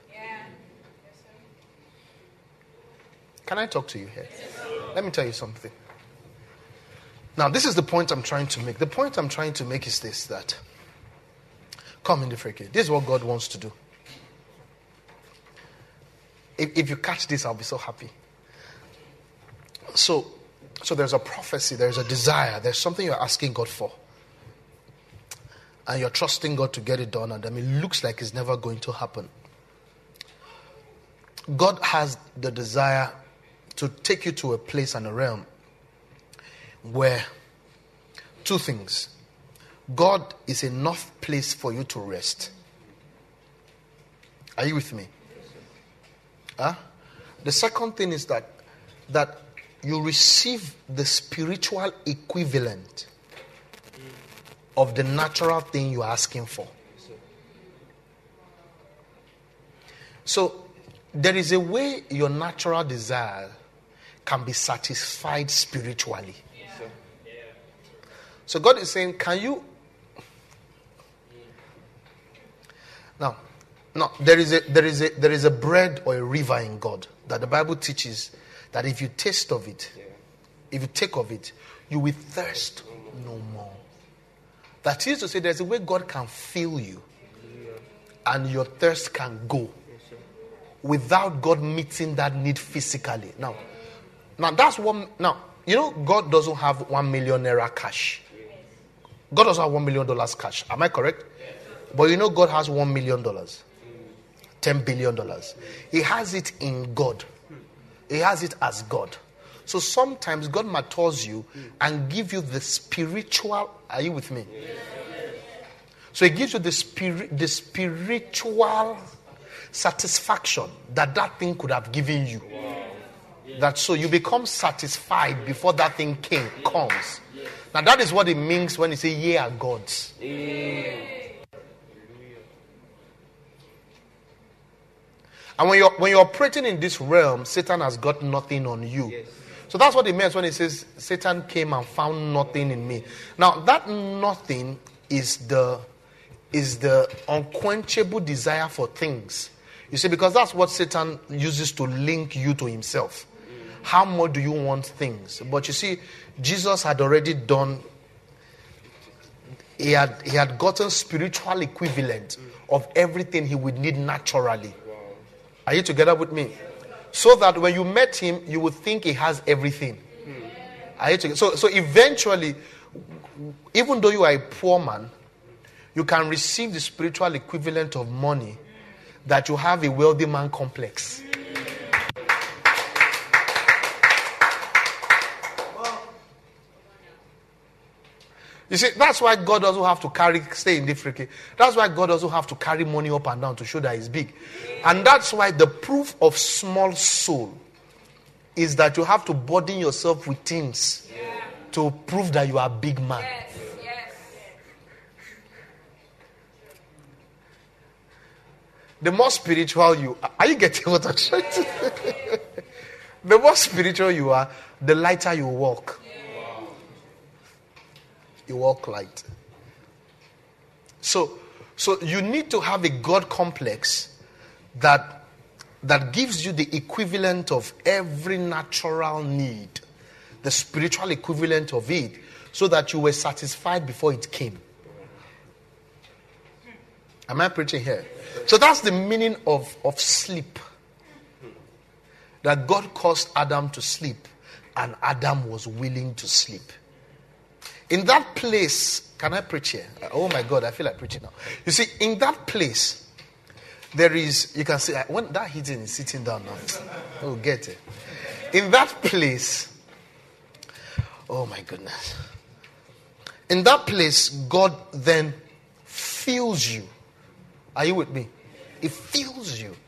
Can I talk to you here? Let me tell you something. Now, this is the point I'm trying to make. The point I'm trying to make is this, that, come in the freke. This is what God wants to do. If you catch this, I'll be so happy. So there's a prophecy, there's a desire, there's something you're asking God for. And you're trusting God to get it done, and it looks like it's never going to happen. God has the desire to take you to a place and a realm where two things. God is enough place for you to rest. Are you with me? The second thing is that you receive the spiritual equivalent of the natural thing you're asking for. So there is a way your natural desire can be satisfied spiritually. So God is saying, can you... Now, there is a bread or a river in God that the Bible teaches that if you taste of it, if you take of it, you will thirst no more. That is to say, there's a way God can fill you and your thirst can go without God meeting that need physically. Now that's one. Now, you know, God doesn't have $1 million cash. God doesn't have $1 million cash. Am I correct? But you know, God has $1 million, $10 billion. He has it in God. He has it as God. So sometimes God matures you and gives you the spiritual. Are you with me? So He gives you the spiritual satisfaction that thing could have given you. That so you become satisfied before that thing comes. Now that is what it means when He says, "Ye are gods." And when you're operating in this realm, Satan has got nothing on you. Yes. So that's what it means when it says Satan came and found nothing in me. Now that nothing is the unquenchable desire for things. You see, because that's what Satan uses to link you to himself. How much do you want things? But you see, Jesus had already done. He had gotten spiritual equivalent of everything he would need naturally. Are you together with me? So that when you met him, you would think he has everything. Are you together? So eventually, even though you are a poor man, you can receive the spiritual equivalent of money, that you have a wealthy man complex. You see, that's why God doesn't have to stay in the freaky. That's why God doesn't have to carry money up and down to show that he's big. And that's why the proof of small soul is that you have to burden yourself with things to prove that you are a big man. Yes. The more spiritual you are you getting what I'm trying to say? The more spiritual you are, the lighter you walk. You walk light. So you need to have a God complex that gives you the equivalent of every natural need, the spiritual equivalent of it, so that you were satisfied before it came. Am I preaching here? So that's the meaning of sleep. That God caused Adam to sleep, and Adam was willing to sleep. In that place, can I preach here? Oh my God, I feel like preaching now. You see, in that place, there is, you can see, when that heating is sitting down now, oh, get it. In that place, oh my goodness. In that place, God then fills you. Are you with me? It fills you.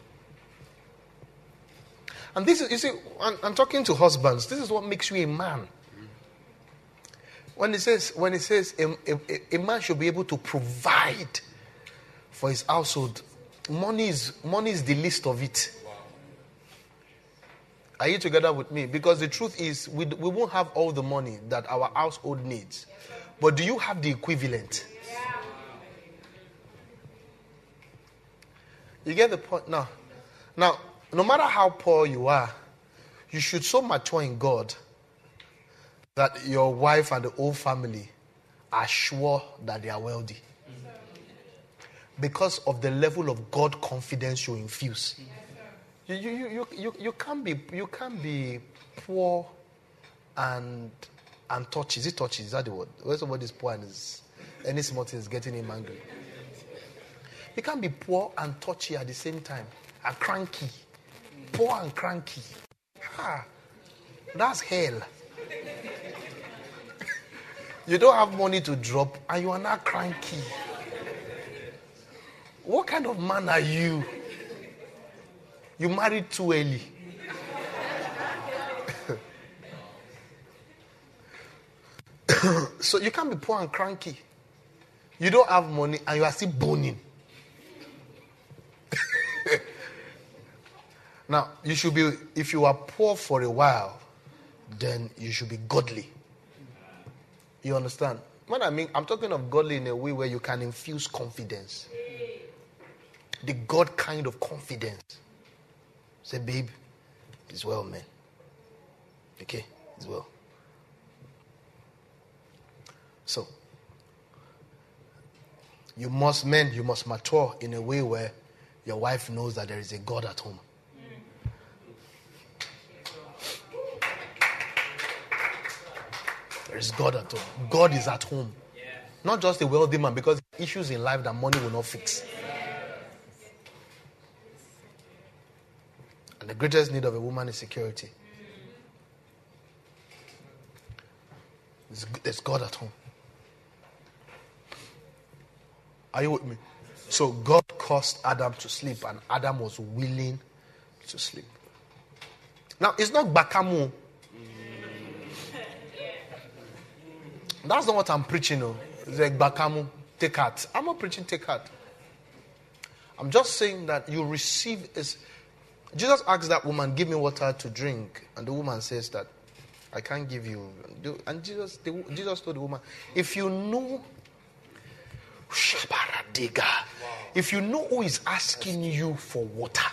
And this is, you see, I'm talking to husbands. This is what makes you a man. When it says a man should be able to provide for his household, money is the least of it. Are you together with me? Because the truth is, we won't have all the money that our household needs. But do you have the equivalent? You get the point? Now, no matter how poor you are, you should so mature in God that your wife and the whole family are sure that they are wealthy. Because of the level of God confidence you infuse. You can't be poor and touchy. Is it touchy? Is that the word? When somebody's poor and any small thing is getting him angry. You can't be poor and touchy at the same time. And cranky. Poor and cranky. That's hell. You don't have money to drop and you are not cranky. What kind of man are you? You married too early. So you can't be poor and cranky. You don't have money and you are still boning. Now, you should be, if you are poor for a while, then you should be godly. You understand? What I mean, I'm talking of godly in a way where you can infuse confidence. The God kind of confidence. Say, babe, it's well, man. Okay, it's well. So, you must mature in a way where your wife knows that there is a God at home. There is God at home. God is at home. Not just a wealthy man, because issues in life that money will not fix. And the greatest need of a woman is security. There's God at home. Are you with me? So God caused Adam to sleep, and Adam was willing to sleep. Now, it's not bakamu. That's not what I'm preaching. No. It's like bakamu, take heart. I'm not preaching take heart. I'm just saying that you receive is. Jesus asked that woman, "Give me water to drink," and the woman says that, "I can't give you." And Jesus told the woman, "If you know, if you know who is asking you for water,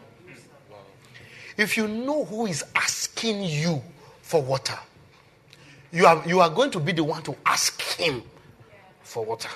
if you know who is asking you for water, you are going to be the one to ask him for water."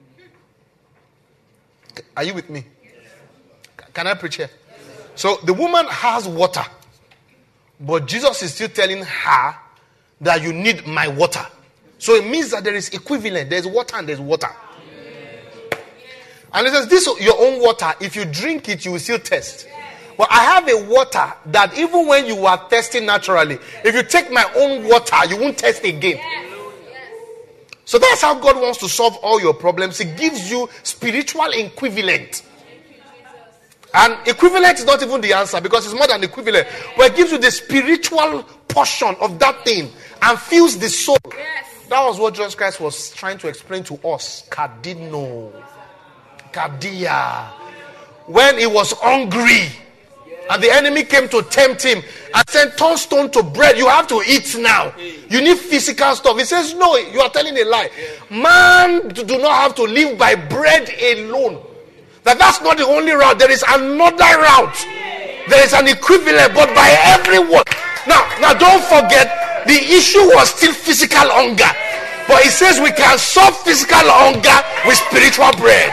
Are you with me? Can I preach here? So the woman has water, but Jesus is still telling her that you need my water. So it means that there is equivalent. There's water and there's water. And it says, this your own water, if you drink it, you will still thirst. But I have a water that even when you are thirsty naturally, if you take my own water, you won't thirst again. So that's how God wants to solve all your problems. He gives you spiritual equivalent. And equivalent is not even the answer, because it's more than equivalent. But it gives you the spiritual portion of that thing and fills the soul. That was what Jesus Christ was trying to explain to us. Kadino. Kadia. When he was hungry and the enemy came to tempt him and said, "Turn stone to bread. You have to eat now. You need physical stuff." He says, "No, you are telling a lie. Man do not have to live by bread alone." That's not the only route. There is another route. There is an equivalent, but by everyone. Now don't forget, the issue was still physical hunger. But he says we can solve physical hunger with spiritual bread.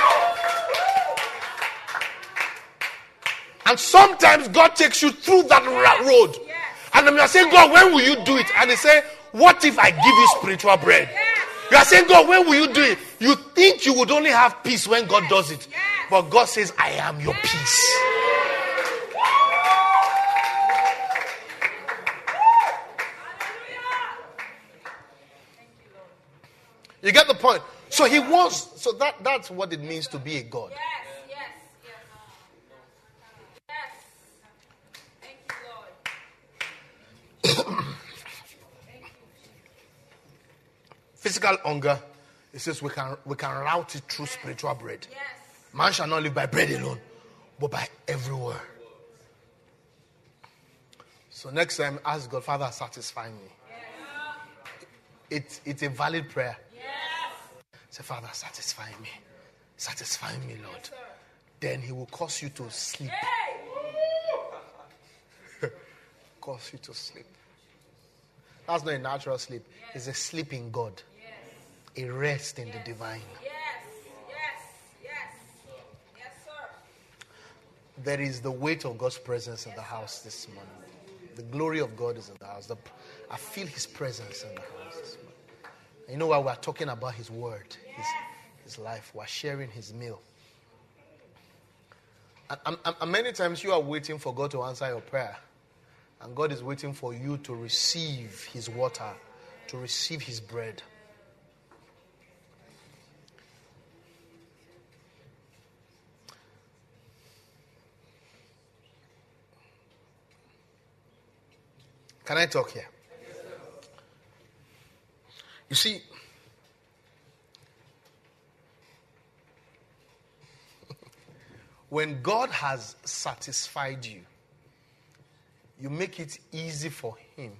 And sometimes God takes you through that road. And then you are saying, "God, when will you do it?" And he says, "What if I give you spiritual bread?" You are saying, "God, when will you do it?" You think you would only have peace when God does it. But God says, "I am your peace." You get the point? So he wants, so that's what it means to be a God. Physical hunger, it says we can route it through spiritual bread. Man shall not live by bread alone, but by every word. So next time, ask God, "Father, satisfy me." It's a valid prayer. Say, "Father, satisfy me. Satisfy me, Lord." Then he will cause you to sleep. Cause you to sleep. That's not a natural sleep. It's a sleep in God. A rest in the divine. There is the weight of God's presence in the house this morning. The glory of God is in the house. I feel his presence in the house this morning. And you know why we're talking about his word, his life. We're sharing his meal. And many times you are waiting for God to answer your prayer. And God is waiting for you to receive his water, to receive his bread. Can I talk here? You see, when God has satisfied you, you make it easy for him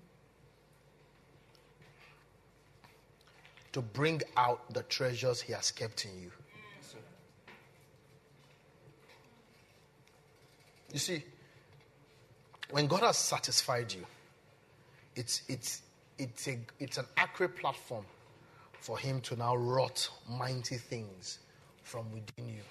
to bring out the treasures he has kept in you. You see, when God has satisfied you, it's an accurate platform for him to now wrought mighty things from within you.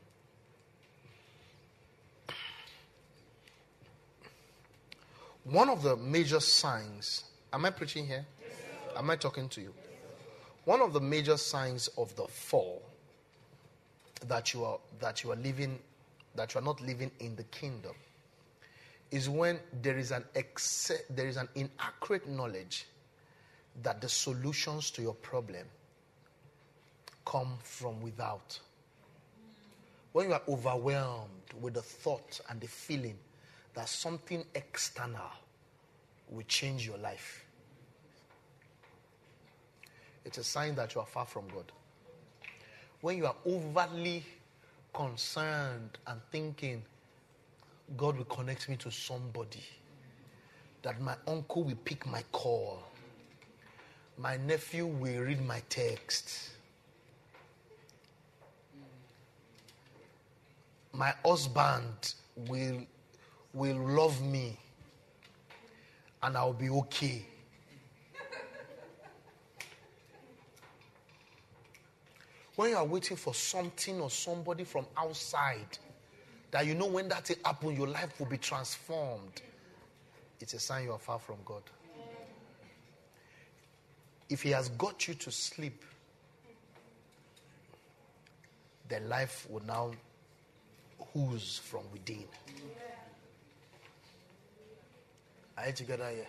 One of the major signs, am I preaching here? Yes, am I talking to you? Yes, one of the major signs of the fall that you are not living in the kingdom is when there is an inaccurate knowledge that the solutions to your problem come from without. When you are overwhelmed with the thought and the feeling that something external will change your life, it's a sign that you are far from God. When you are overly concerned and thinking God will connect me to somebody, that my uncle will pick my call, my nephew will read my text, my husband will love me, and I'll be okay. When you are waiting for something or somebody from outside, that you know when that thing happens, your life will be transformed, it's a sign you are far from God. If He has got you to sleep, then life will now ooze from within. Are you together here?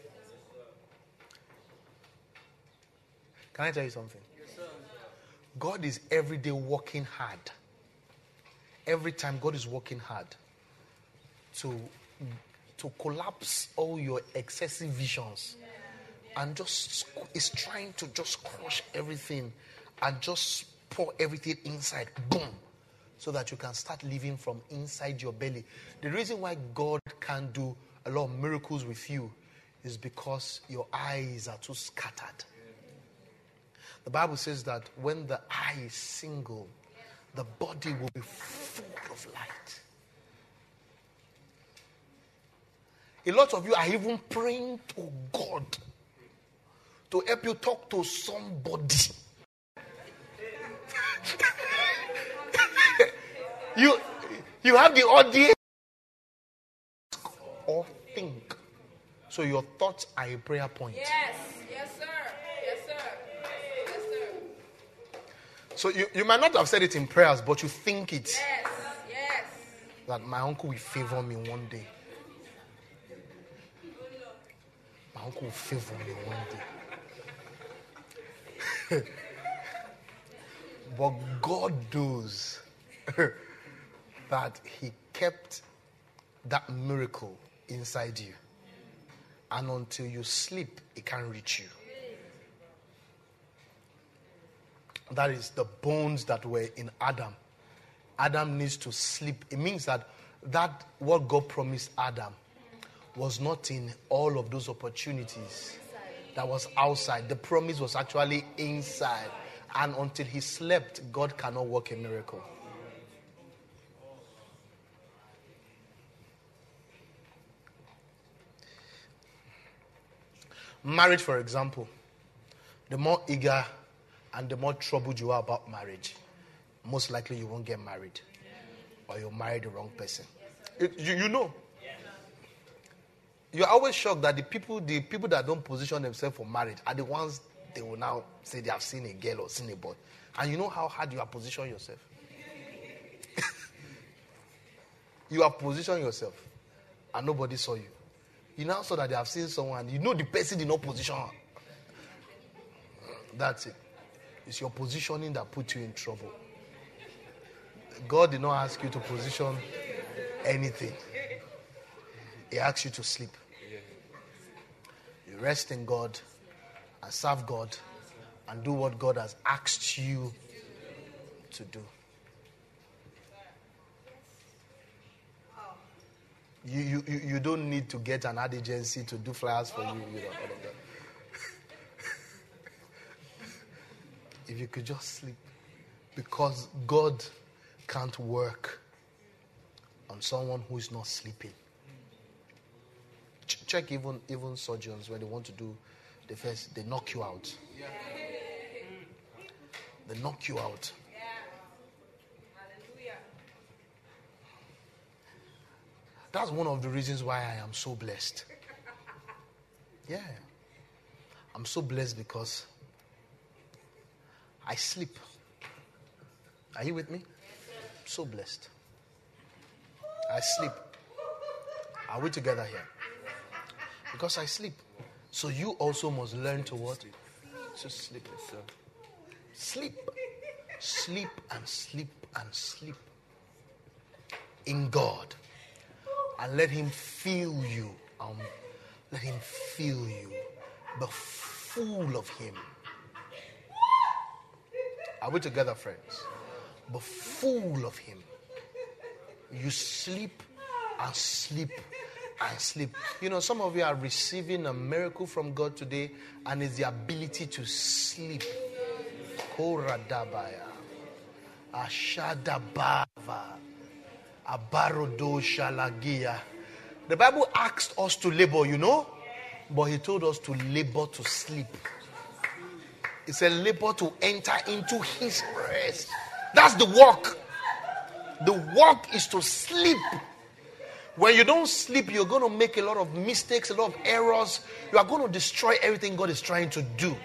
Can I tell you something? Yes, sir. God is every day working hard. Every time God is working hard to collapse all your excessive visions, and just is trying to just crush everything and just pour everything inside, boom, so that you can start living from inside your belly. The reason why God can do a lot of miracles with you is because your eyes are too scattered. The Bible says that when the eye is single, the body will be full of light. A lot of you are even praying to God to help you talk to somebody. You have the audience or think. So your thoughts are a prayer point. Yes. Yes, sir. Yes, sir. Yes, sir. So you might not have said it in prayers, but you think it. Yes. Yes. That my uncle will favor me one day. My uncle will favor me one day. But God knows that He kept that miracle inside you. And until you sleep, it can't reach you. That is the bones that were in Adam. Adam needs to sleep. It means that what God promised Adam was not in all of those opportunities that was outside. The promise was actually inside. And until he slept, God cannot work a miracle. Marriage, for example, the more eager and the more troubled you are about marriage, most likely you won't get married, or you'll marry the wrong person. You know. You're always shocked that the people that don't position themselves for marriage are the ones they will now say they have seen a girl or seen a boy. And you know how hard you have positioned yourself. You have positioned yourself and nobody saw you. You now saw that they have seen someone. You know the person did not position her. That's it. It's your positioning that put you in trouble. God did not ask you to position anything. He asked you to sleep. You rest in God and serve God and do what God has asked you to do. You don't need to get an ad agency to do flyers for you. All of that. If you could just sleep. Because God can't work on someone who is not sleeping. Check even surgeons when they want to do the first, they knock you out. They knock you out. Hallelujah. That's one of the reasons why I am so blessed. Yeah. I'm so blessed because I sleep. Are you with me? So blessed. I sleep. Are we together here? Because I sleep. So you also must learn to what? To sleep. Sleep. Sleep and sleep and sleep. In God. And let Him fill you. Let Him fill you. Be full of Him. Are we together, friends? but full of Him. You sleep and sleep and sleep. You know, some of you are receiving a miracle from God today, and it's the ability to sleep. Koradabaya, Ashadabava, Abarodo Shalagia. The Bible asked us to labor, you know, but He told us to labor to sleep. It's a labor to enter into His rest. That's the work. The work is to sleep. When you don't sleep, you're going to make a lot of mistakes, a lot of errors. You are going to destroy everything God is trying to do.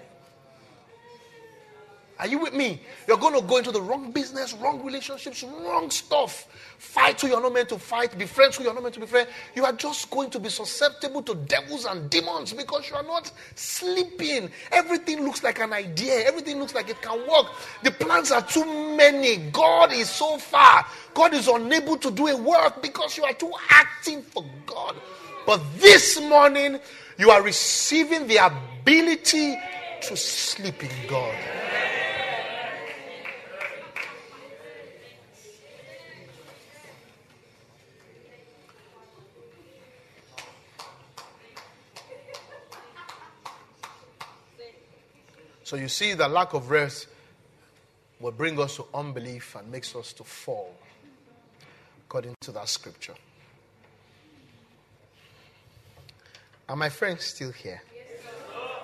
Are you with me? You're going to go into the wrong business, wrong relationships, wrong stuff. Fight who you're not meant to fight. Be friends who you're not meant to be friends. You are just going to be susceptible to devils and demons because you are not sleeping. Everything looks like an idea. Everything looks like it can work. The plans are too many. God is so far. God is unable to do a work because you are too acting for God. But this morning, you are receiving the ability to sleep in God. So you see, the lack of rest will bring us to unbelief and makes us to fall, according to that scripture. Are my friends still here? Yes, sir.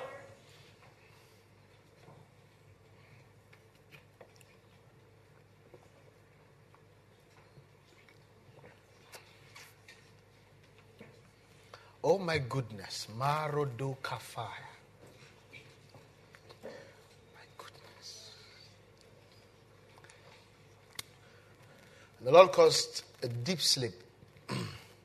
Oh my goodness. Marodo Kafaya. The Lord caused a deep sleep. To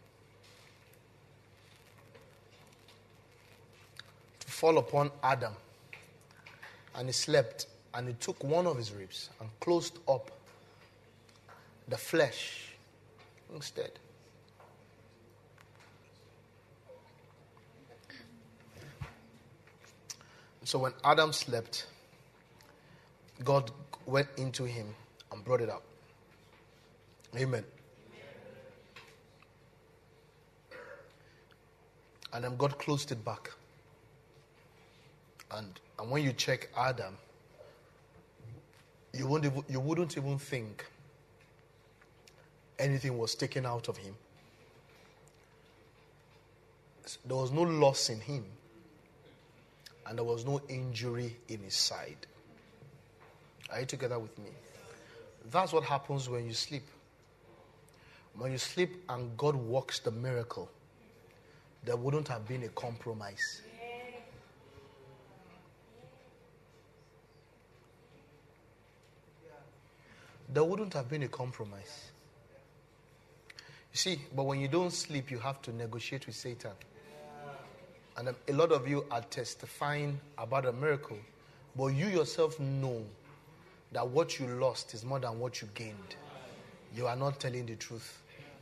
fall upon Adam. And he slept. And he took one of his ribs and closed up the flesh instead. So when Adam slept, God went into him and brought it out. Amen. And then God closed it back. And when you check Adam, you wouldn't even think anything was taken out of him. There was no loss in him. And there was no injury in his side. Are you together with me? That's what happens when you sleep. When you sleep and God works the miracle, there wouldn't have been a compromise. There wouldn't have been a compromise. You see, but when you don't sleep, you have to negotiate with Satan. And a lot of you are testifying about a miracle, but you yourself know that what you lost is more than what you gained. You are not telling the truth.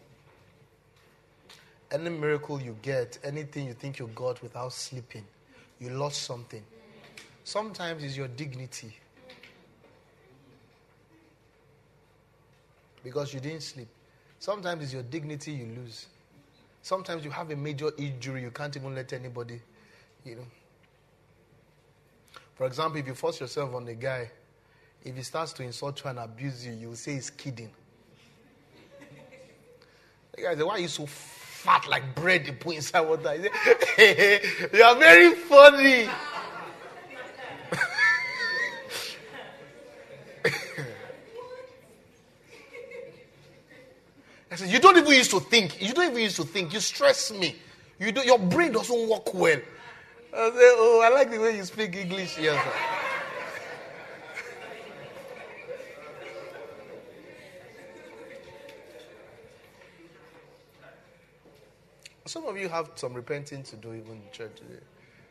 Any miracle you get, anything you think you got without sleeping, you lost something. Sometimes it's your dignity. Because you didn't sleep. Sometimes it's your dignity you lose. Sometimes you have a major injury, you can't even let anybody, For example, if you force yourself on a guy, if he starts to insult you and abuse you, you will say he's kidding. The guy says, why are you so fat like bread you put inside water? He says, you are very funny. I said, you don't even used to think. You stress me. Your brain doesn't work well. I say, I like the way you speak English. Yes, sir. Some of you have some repenting to do even in church today.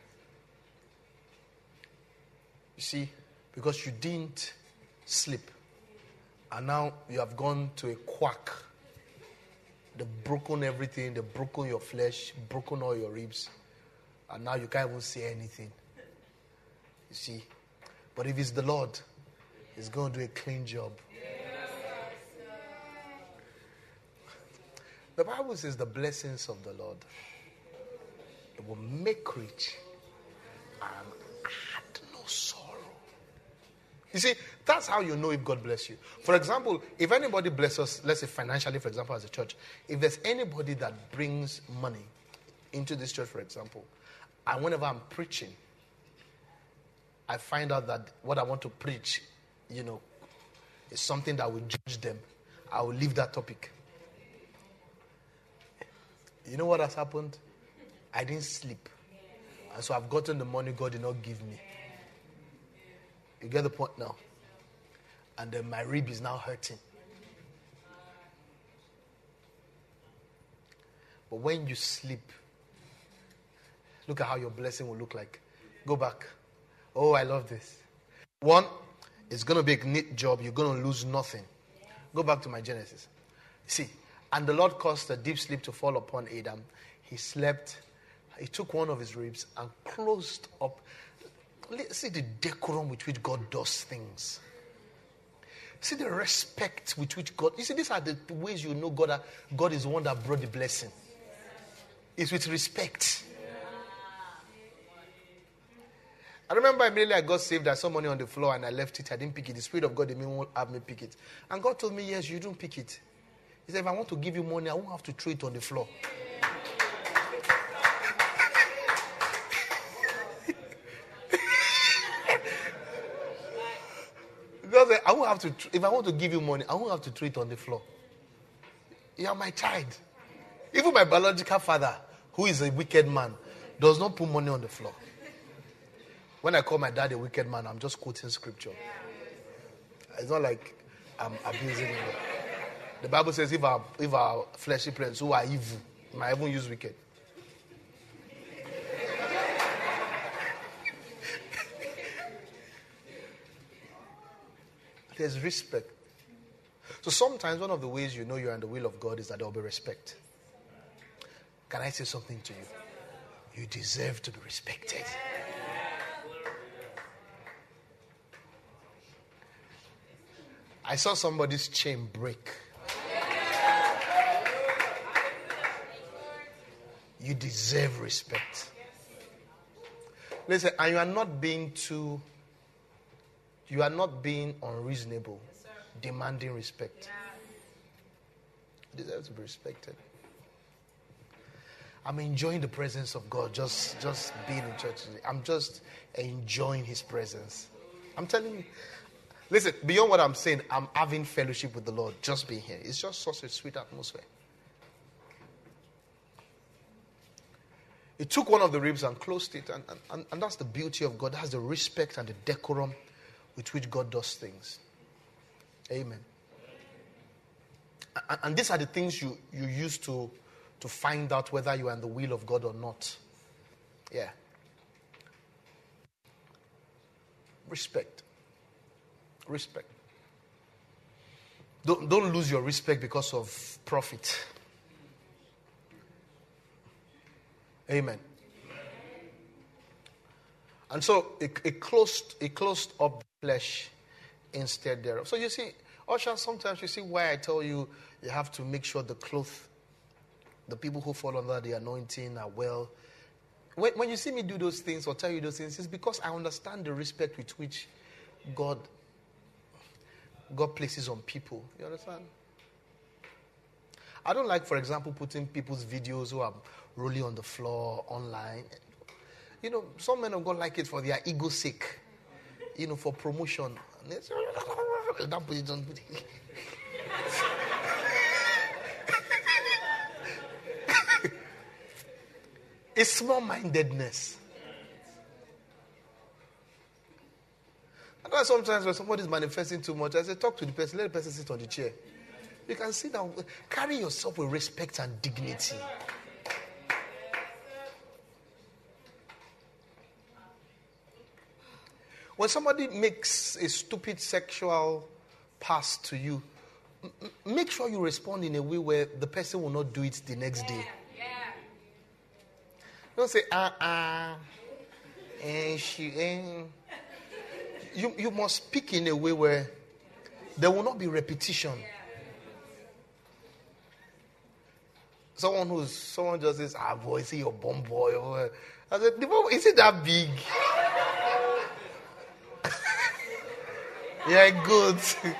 You see, because you didn't sleep. And now you have gone to a quack. They've broken everything. They've broken your flesh, broken all your ribs. And now you can't even say anything. You see. But if it's the Lord, He's going to do a clean job. The Bible says the blessings of the Lord, it will make rich and add no sorrow. You see, that's how you know if God bless you. For example, if anybody blesses us, let's say financially, for example, as a church, if there's anybody that brings money into this church, for example, and whenever I'm preaching, I find out that what I want to preach, is something that will judge them, I will leave that topic. You know what has happened? I didn't sleep. And so I've gotten the money God did not give me. You get the point now? And then my rib is now hurting. But when you sleep, look at how your blessing will look like. Go back. Oh, I love this. One, it's going to be a neat job. You're going to lose nothing. Go back to my Genesis. See, and the Lord caused a deep sleep to fall upon Adam. He slept. He took one of his ribs and closed up. Let's see the decorum with which God does things. See the respect with which God. You see, these are the ways you know God is the one that brought the blessing. It's with respect. I remember immediately I got saved, I saw money on the floor and I left it. I didn't pick it. The Spirit of God won't have me pick it. And God told me, yes, you don't pick it. He said, if I want to give you money, I won't have to throw it on the floor. Because I won't have to, if I want to give you money, I won't have to throw it on the floor. You are my child. Even my biological father, who is a wicked man, does not put money on the floor. When I call my dad a wicked man, I'm just quoting scripture. It's not like I'm abusing him. The Bible says if our fleshly parents who are evil, might even use wicked. There's respect. So sometimes one of the ways you know you're in the will of God is that there will be respect. Can I say something to you? You deserve to be respected. I saw somebody's chain break. You deserve respect. Listen, and you are not being unreasonable, demanding respect. You deserve to be respected. I'm enjoying the presence of God, just being in church today. I'm just enjoying His presence. I'm telling you. Listen, beyond what I'm saying, I'm having fellowship with the Lord, just being here. It's just such a sweet atmosphere. He took one of the ribs and closed it, and that's the beauty of God. That's the respect and the decorum with which God does things. Amen. And these are the things you use to find out whether you are in the will of God or not. Yeah. Respect. Respect. Don't lose your respect because of profit. Amen. And so it closed up flesh instead thereof. So you see, Usher, sometimes you see why I tell you have to make sure the people who fall under the anointing are well. When you see me do those things or tell you those things, it's because I understand the respect with which God places on people. You understand? I don't like, for example, putting people's videos who are rolling on the floor online. You know, some men of God like it for their ego's sake. You know, for promotion. Don't put it. It's small-mindedness. And that's sometimes when somebody's manifesting too much, I say, talk to the person, let the person sit on the chair. You can sit down, carry yourself with respect and dignity. When somebody makes a stupid sexual pass to you, make sure you respond in a way where the person will not do it the next day. Yeah. Don't say, You must speak in a way where there will not be repetition. Someone just says, boy, see your bum boy. I said, the bum, is it that big? Yeah, good.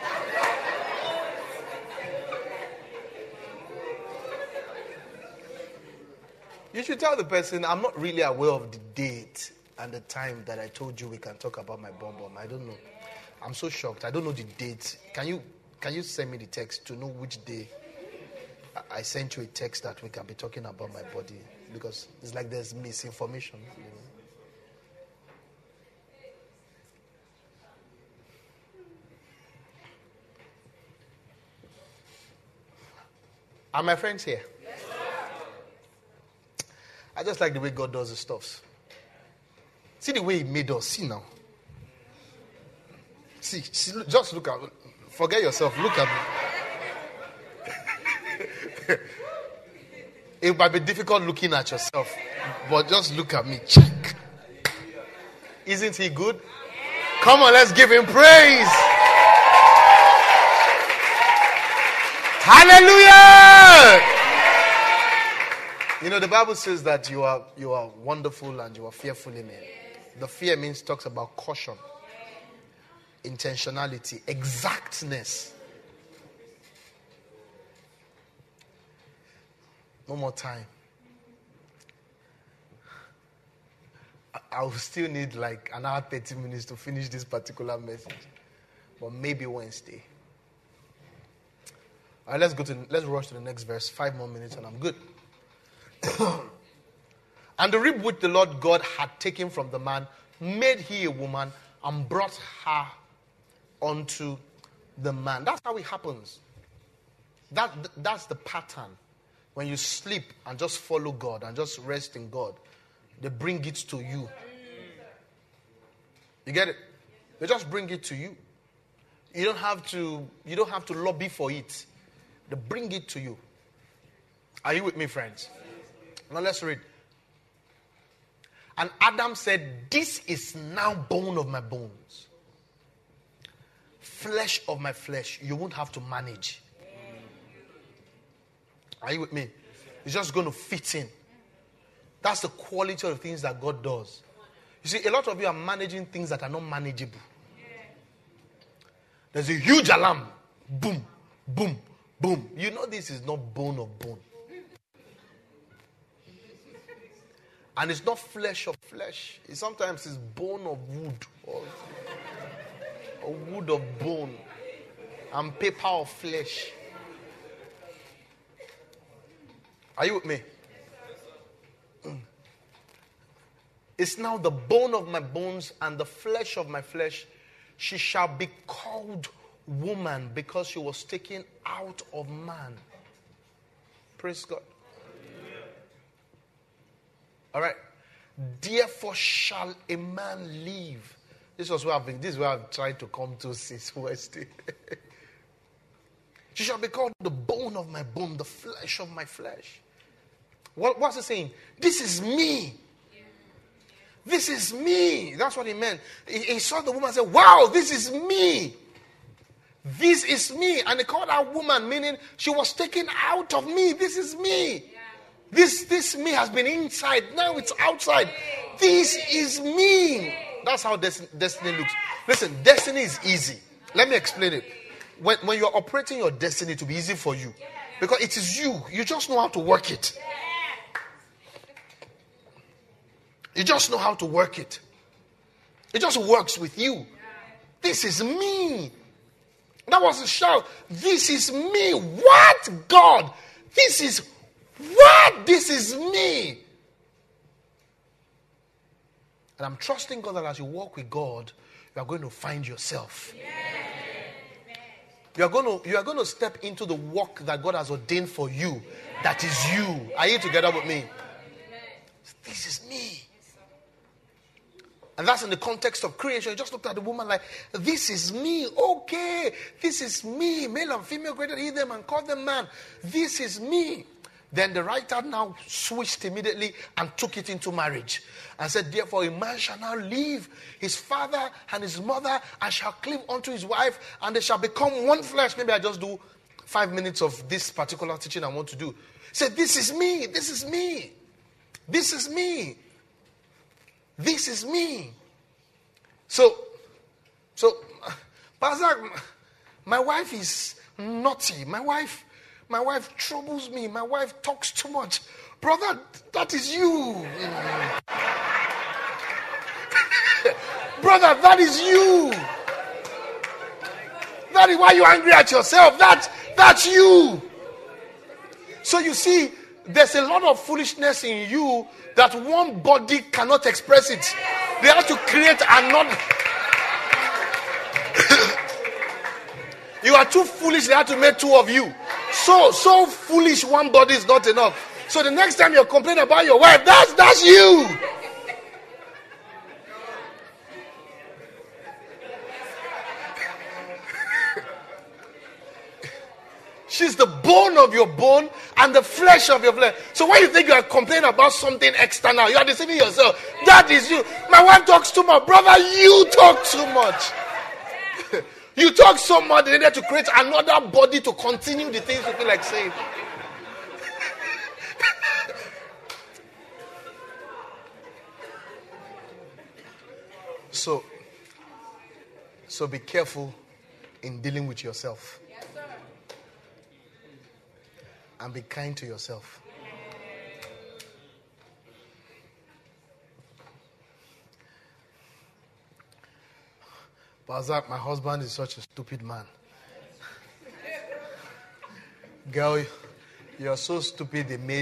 You should tell the person, I'm not really aware of the date and the time that I told you we can talk about my bum. I don't know. I'm so shocked. I don't know the date. Can you send me the text to know which day I sent you a text that we can be talking about my body? Because it's like there's misinformation. You know? Are my friends here? Yes, sir. I just like the way God does the stuff. See the way He made us. See now. See, just look at. Forget yourself. Look at me. It might be difficult looking at yourself, but just look at me. Check. Isn't He good? Come on, let's give Him praise. Hallelujah! You know, the Bible says that you are wonderful and you are fearfully made. The fear talks about caution, intentionality, exactness. No more time. I will still need like an hour, 30 minutes to finish this particular message. But maybe Wednesday. All right, let's rush to the next verse. 5 more minutes and I'm good. And the rib which the Lord God had taken from the man, made he a woman and brought her unto the man. That's how it happens. That's the pattern. When you sleep and just follow God and just rest in God, they bring it to you. You get it? They just bring it to you. You don't have to lobby for it. They bring it to you. Are you with me, friends? Now let's read. And Adam said, this is now bone of my bones, flesh of my flesh. You won't have to manage. Are you with me? It's just going to fit in. That's the quality of the things that God does. You see, a lot of you are managing things that are not manageable. There's a huge alarm. Boom, boom, boom. You know this is not bone of bone. And it's not flesh of flesh. Sometimes it's bone of wood. Or wood of bone. And paper of flesh. Are you with me? It's now the bone of my bones and the flesh of my flesh. She shall be called woman because she was taken out of man. Praise God. All right. Therefore shall a man live. This is where I've tried to come to since Wednesday. She shall be called the bone of my bone, the flesh of my flesh. What's he saying? This is me. This is me. That's what he meant. He saw the woman and said, wow, this is me. This is me. And he called her woman, meaning she was taken out of me. This is me. This me has been inside. Now it's outside. This is me. That's how destiny looks. Listen, destiny is easy. Let me explain it. When you're operating your destiny to be easy for you, because it is you. You just know how to work it. You just know how to work it. It just works with you. This is me. That was a shout. This is me. What? God. This is what? This is me. And I'm trusting God that as you walk with God, you are going to find yourself. You are going to step into the walk that God has ordained for you. That is you. Are you together with me? This is me. And that's in the context of creation. You just looked at the woman like, this is me. Okay. This is me. Male and female created he them and called them man. This is me. Then the writer now switched immediately and took it into marriage. And said, therefore a man shall now leave his father and his mother and shall cleave unto his wife and they shall become one flesh. Maybe I just do 5 minutes of this particular teaching I want to do. Say, this is me. This is me. This is me. This is me. So, Pastor, my wife is naughty. My wife troubles me. My wife talks too much. Brother, that is you. Brother, that is you. That is why you're angry at yourself. That's you. So you see, there's a lot of foolishness in you that one body cannot express it. They have to create another. You are too foolish, they have to make two of you. So foolish, one body is not enough. So the next time you're complaining about your wife, that's you. She's the bone of your bone and the flesh of your flesh. So when you think you are complaining about something external, you are deceiving yourself. That is you. My wife talks too much. Brother, you talk too much. You talk so much, they needed to create another body to continue the things you feel like saying. So be careful in dealing with yourself. Yes, sir. And be kind to yourself. Pastor, my husband is such a stupid man. Girl, you're so stupid they made...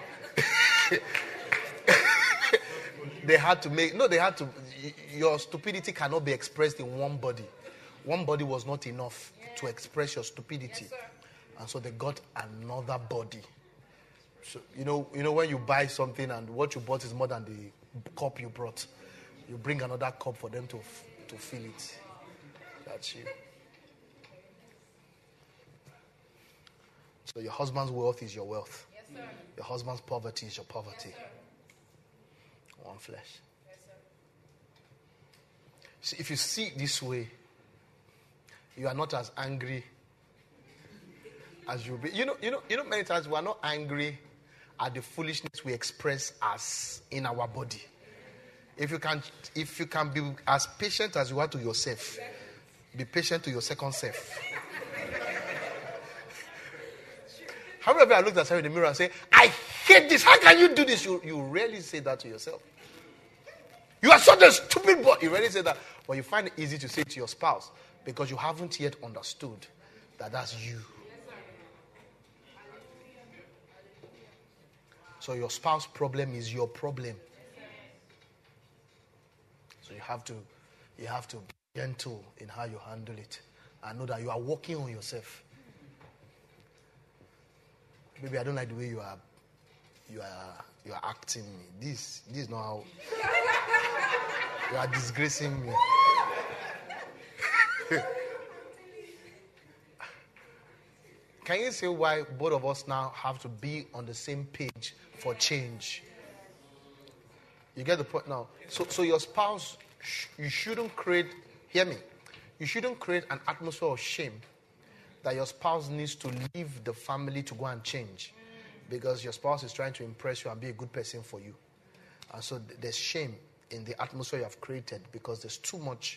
they had to... Your stupidity cannot be expressed in one body. One body was not enough to express your stupidity. Yes, and so they got another body. So, you know when you buy something and what you bought is more than the cup you brought, you bring another cup for them to fill it. That's you. So your husband's wealth is your wealth. Yes, sir. Your husband's poverty is your poverty. Yes, sir. One flesh. Yes, sir. See, if you see it this way, you are not as angry as you'll be. You know, many times we are not angry at the foolishness we express as in our body. If you can be as patient as you are to yourself, be patient to your second self. How many of you have looked at yourself in the mirror and say, I hate this, how can you do this? You rarely say that to yourself. You are such a stupid boy. You rarely say that. But you find it easy to say to your spouse because you haven't yet understood that that's you. So your spouse problem is your problem. So you have to be gentle in how you handle it and know that you are working on yourself. Maybe I don't like the way you are acting me. This is not how you are disgracing me. Can you say why both of us now have to be on the same page for change? You get the point now? So your spouse, you shouldn't create, hear me, you shouldn't create an atmosphere of shame that your spouse needs to leave the family to go and change because your spouse is trying to impress you and be a good person for you. And so there's shame in the atmosphere you have created because there's too much,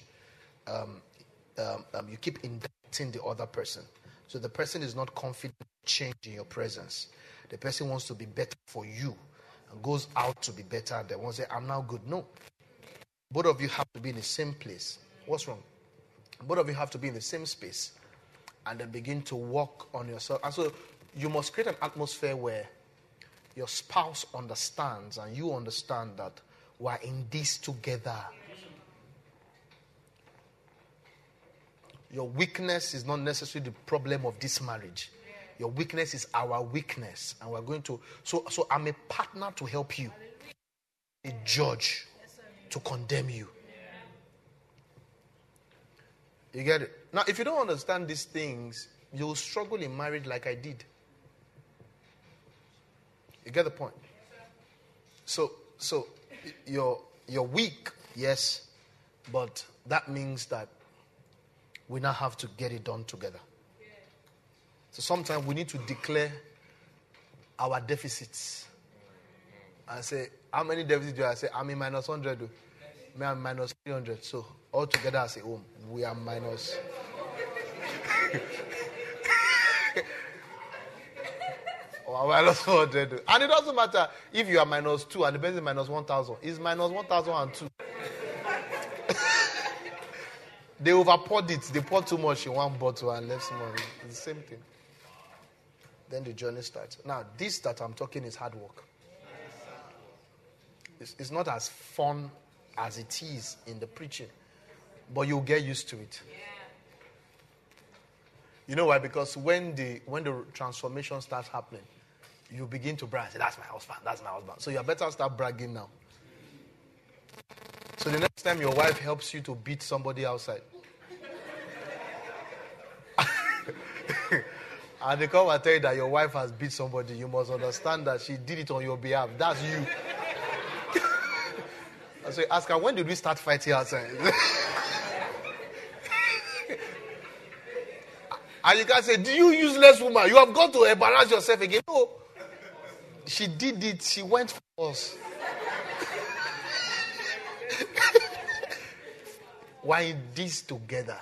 you keep indicting the other person. So the person is not confident in change in your presence. The person wants to be better for you and goes out to be better. They won't say, I'm now good. No. Both of you have to be in the same place. What's wrong? Both of you have to be in the same space and then begin to work on yourself. And so you must create an atmosphere where your spouse understands and you understand that we're in this together. Your weakness is not necessarily the problem of this marriage. Your weakness is our weakness. And we're going to... So I'm a partner to help you. A judge to condemn you. You get it? Now, if you don't understand these things, you'll struggle in marriage like I did. You get the point? So you're weak, yes, but that means that we now have to get it done together. So sometimes we need to declare our deficits. I say, how many deficits do I say? I'm in minus 100. Me, I'm minus 300. So altogether as a home, we are minus. Or minus 400. And it doesn't matter if you are minus 2 and the person is minus 1,000. It's minus 1,002. They overpoured it. They poured too much in one bottle and left some money. It's the same thing. Then the journey starts. Now, this that I'm talking is hard work. It's not as fun as it is in the preaching. But you'll get used to it. You know why? Because when the transformation starts happening, you begin to brag. Say, that's my husband. That's my husband. So you better start bragging now. So the next time your wife helps you to beat somebody outside, and they come and tell you that your wife has beat somebody, you must understand that she did it on your behalf. That's you. So you ask her, when did we start fighting outside? And you can say, do you useless woman? You have got to embarrass yourself again. No. She did it. She went for us. Why this together?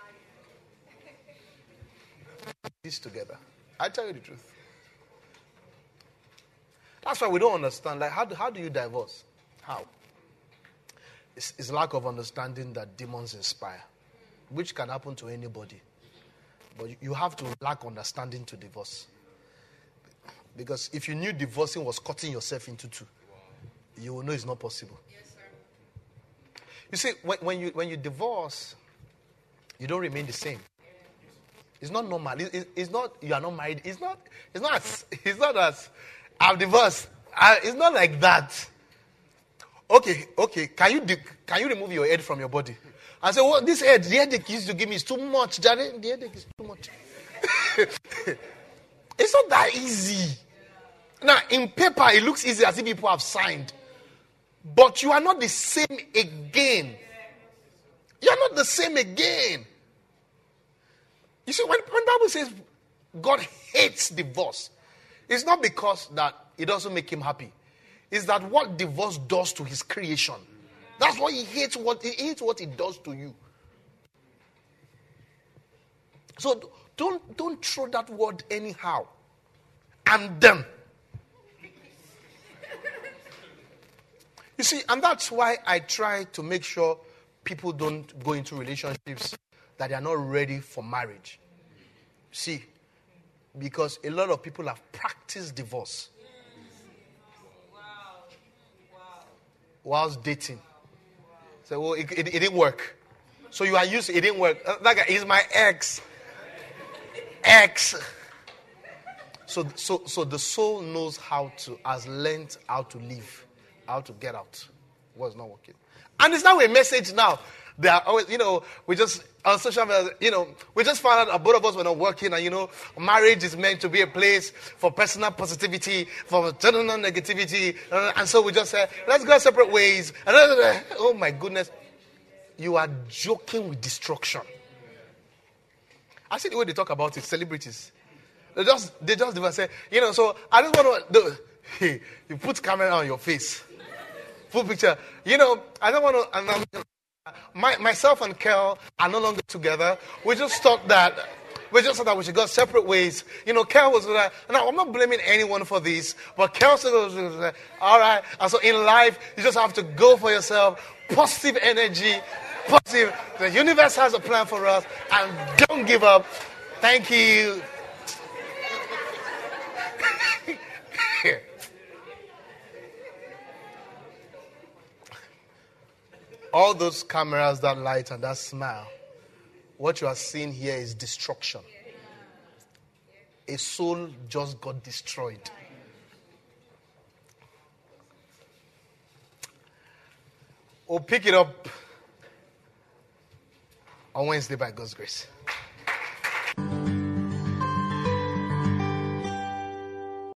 This together. I tell you the truth. That's why we don't understand. Like, how do you divorce? How? It's lack of understanding that demons inspire, which can happen to anybody. But you have to lack understanding to divorce. Because if you knew divorcing was cutting yourself into two, you will know it's not possible. Yes, sir. You see, when you divorce, you don't remain the same. It's not normal. It's not you are not married. It's not as I'm divorced. It's not like that. Okay. Can you remove your head from your body? I say, well, this head, the headache you used to give me is too much. The headache is too much. It's not that easy. Now, in paper, it looks easy as if people have signed. But you are not the same again. You are not the same again. You see, when Bible says God hates divorce, it's not because that it doesn't make him happy. It's that what divorce does to his creation. That's why he hates what it does to you. So don't throw that word anyhow. I'm done. You see, and that's why I try to make sure people don't go into relationships that they are not ready for marriage. See, because a lot of people have practiced divorce whilst dating. So, well, it didn't work. So you are used to it didn't work. That guy is my ex. So the soul knows has learned how to live, how to get out. What's not working. And it's now a message now. They are always, we just, on social media, we just found out that both of us were not working and, marriage is meant to be a place for personal positivity, for general negativity. And so we just said, let's go separate ways. Oh my goodness. You are joking with destruction. I see the way they talk about it, celebrities. They just say, so I just want to do, you put camera on your face. Full picture. I don't want to, myself and Kel are no longer together. We just thought that we should go separate ways. Kel was like, now I'm not blaming anyone for this, but Kel said, all right. And so in life, you just have to go for yourself. Positive energy, positive. The universe has a plan for us, and don't give up. Thank you. All those cameras, that light, and that smile, what you are seeing here is destruction. A soul just got destroyed. We'll pick it up on Wednesday by God's grace.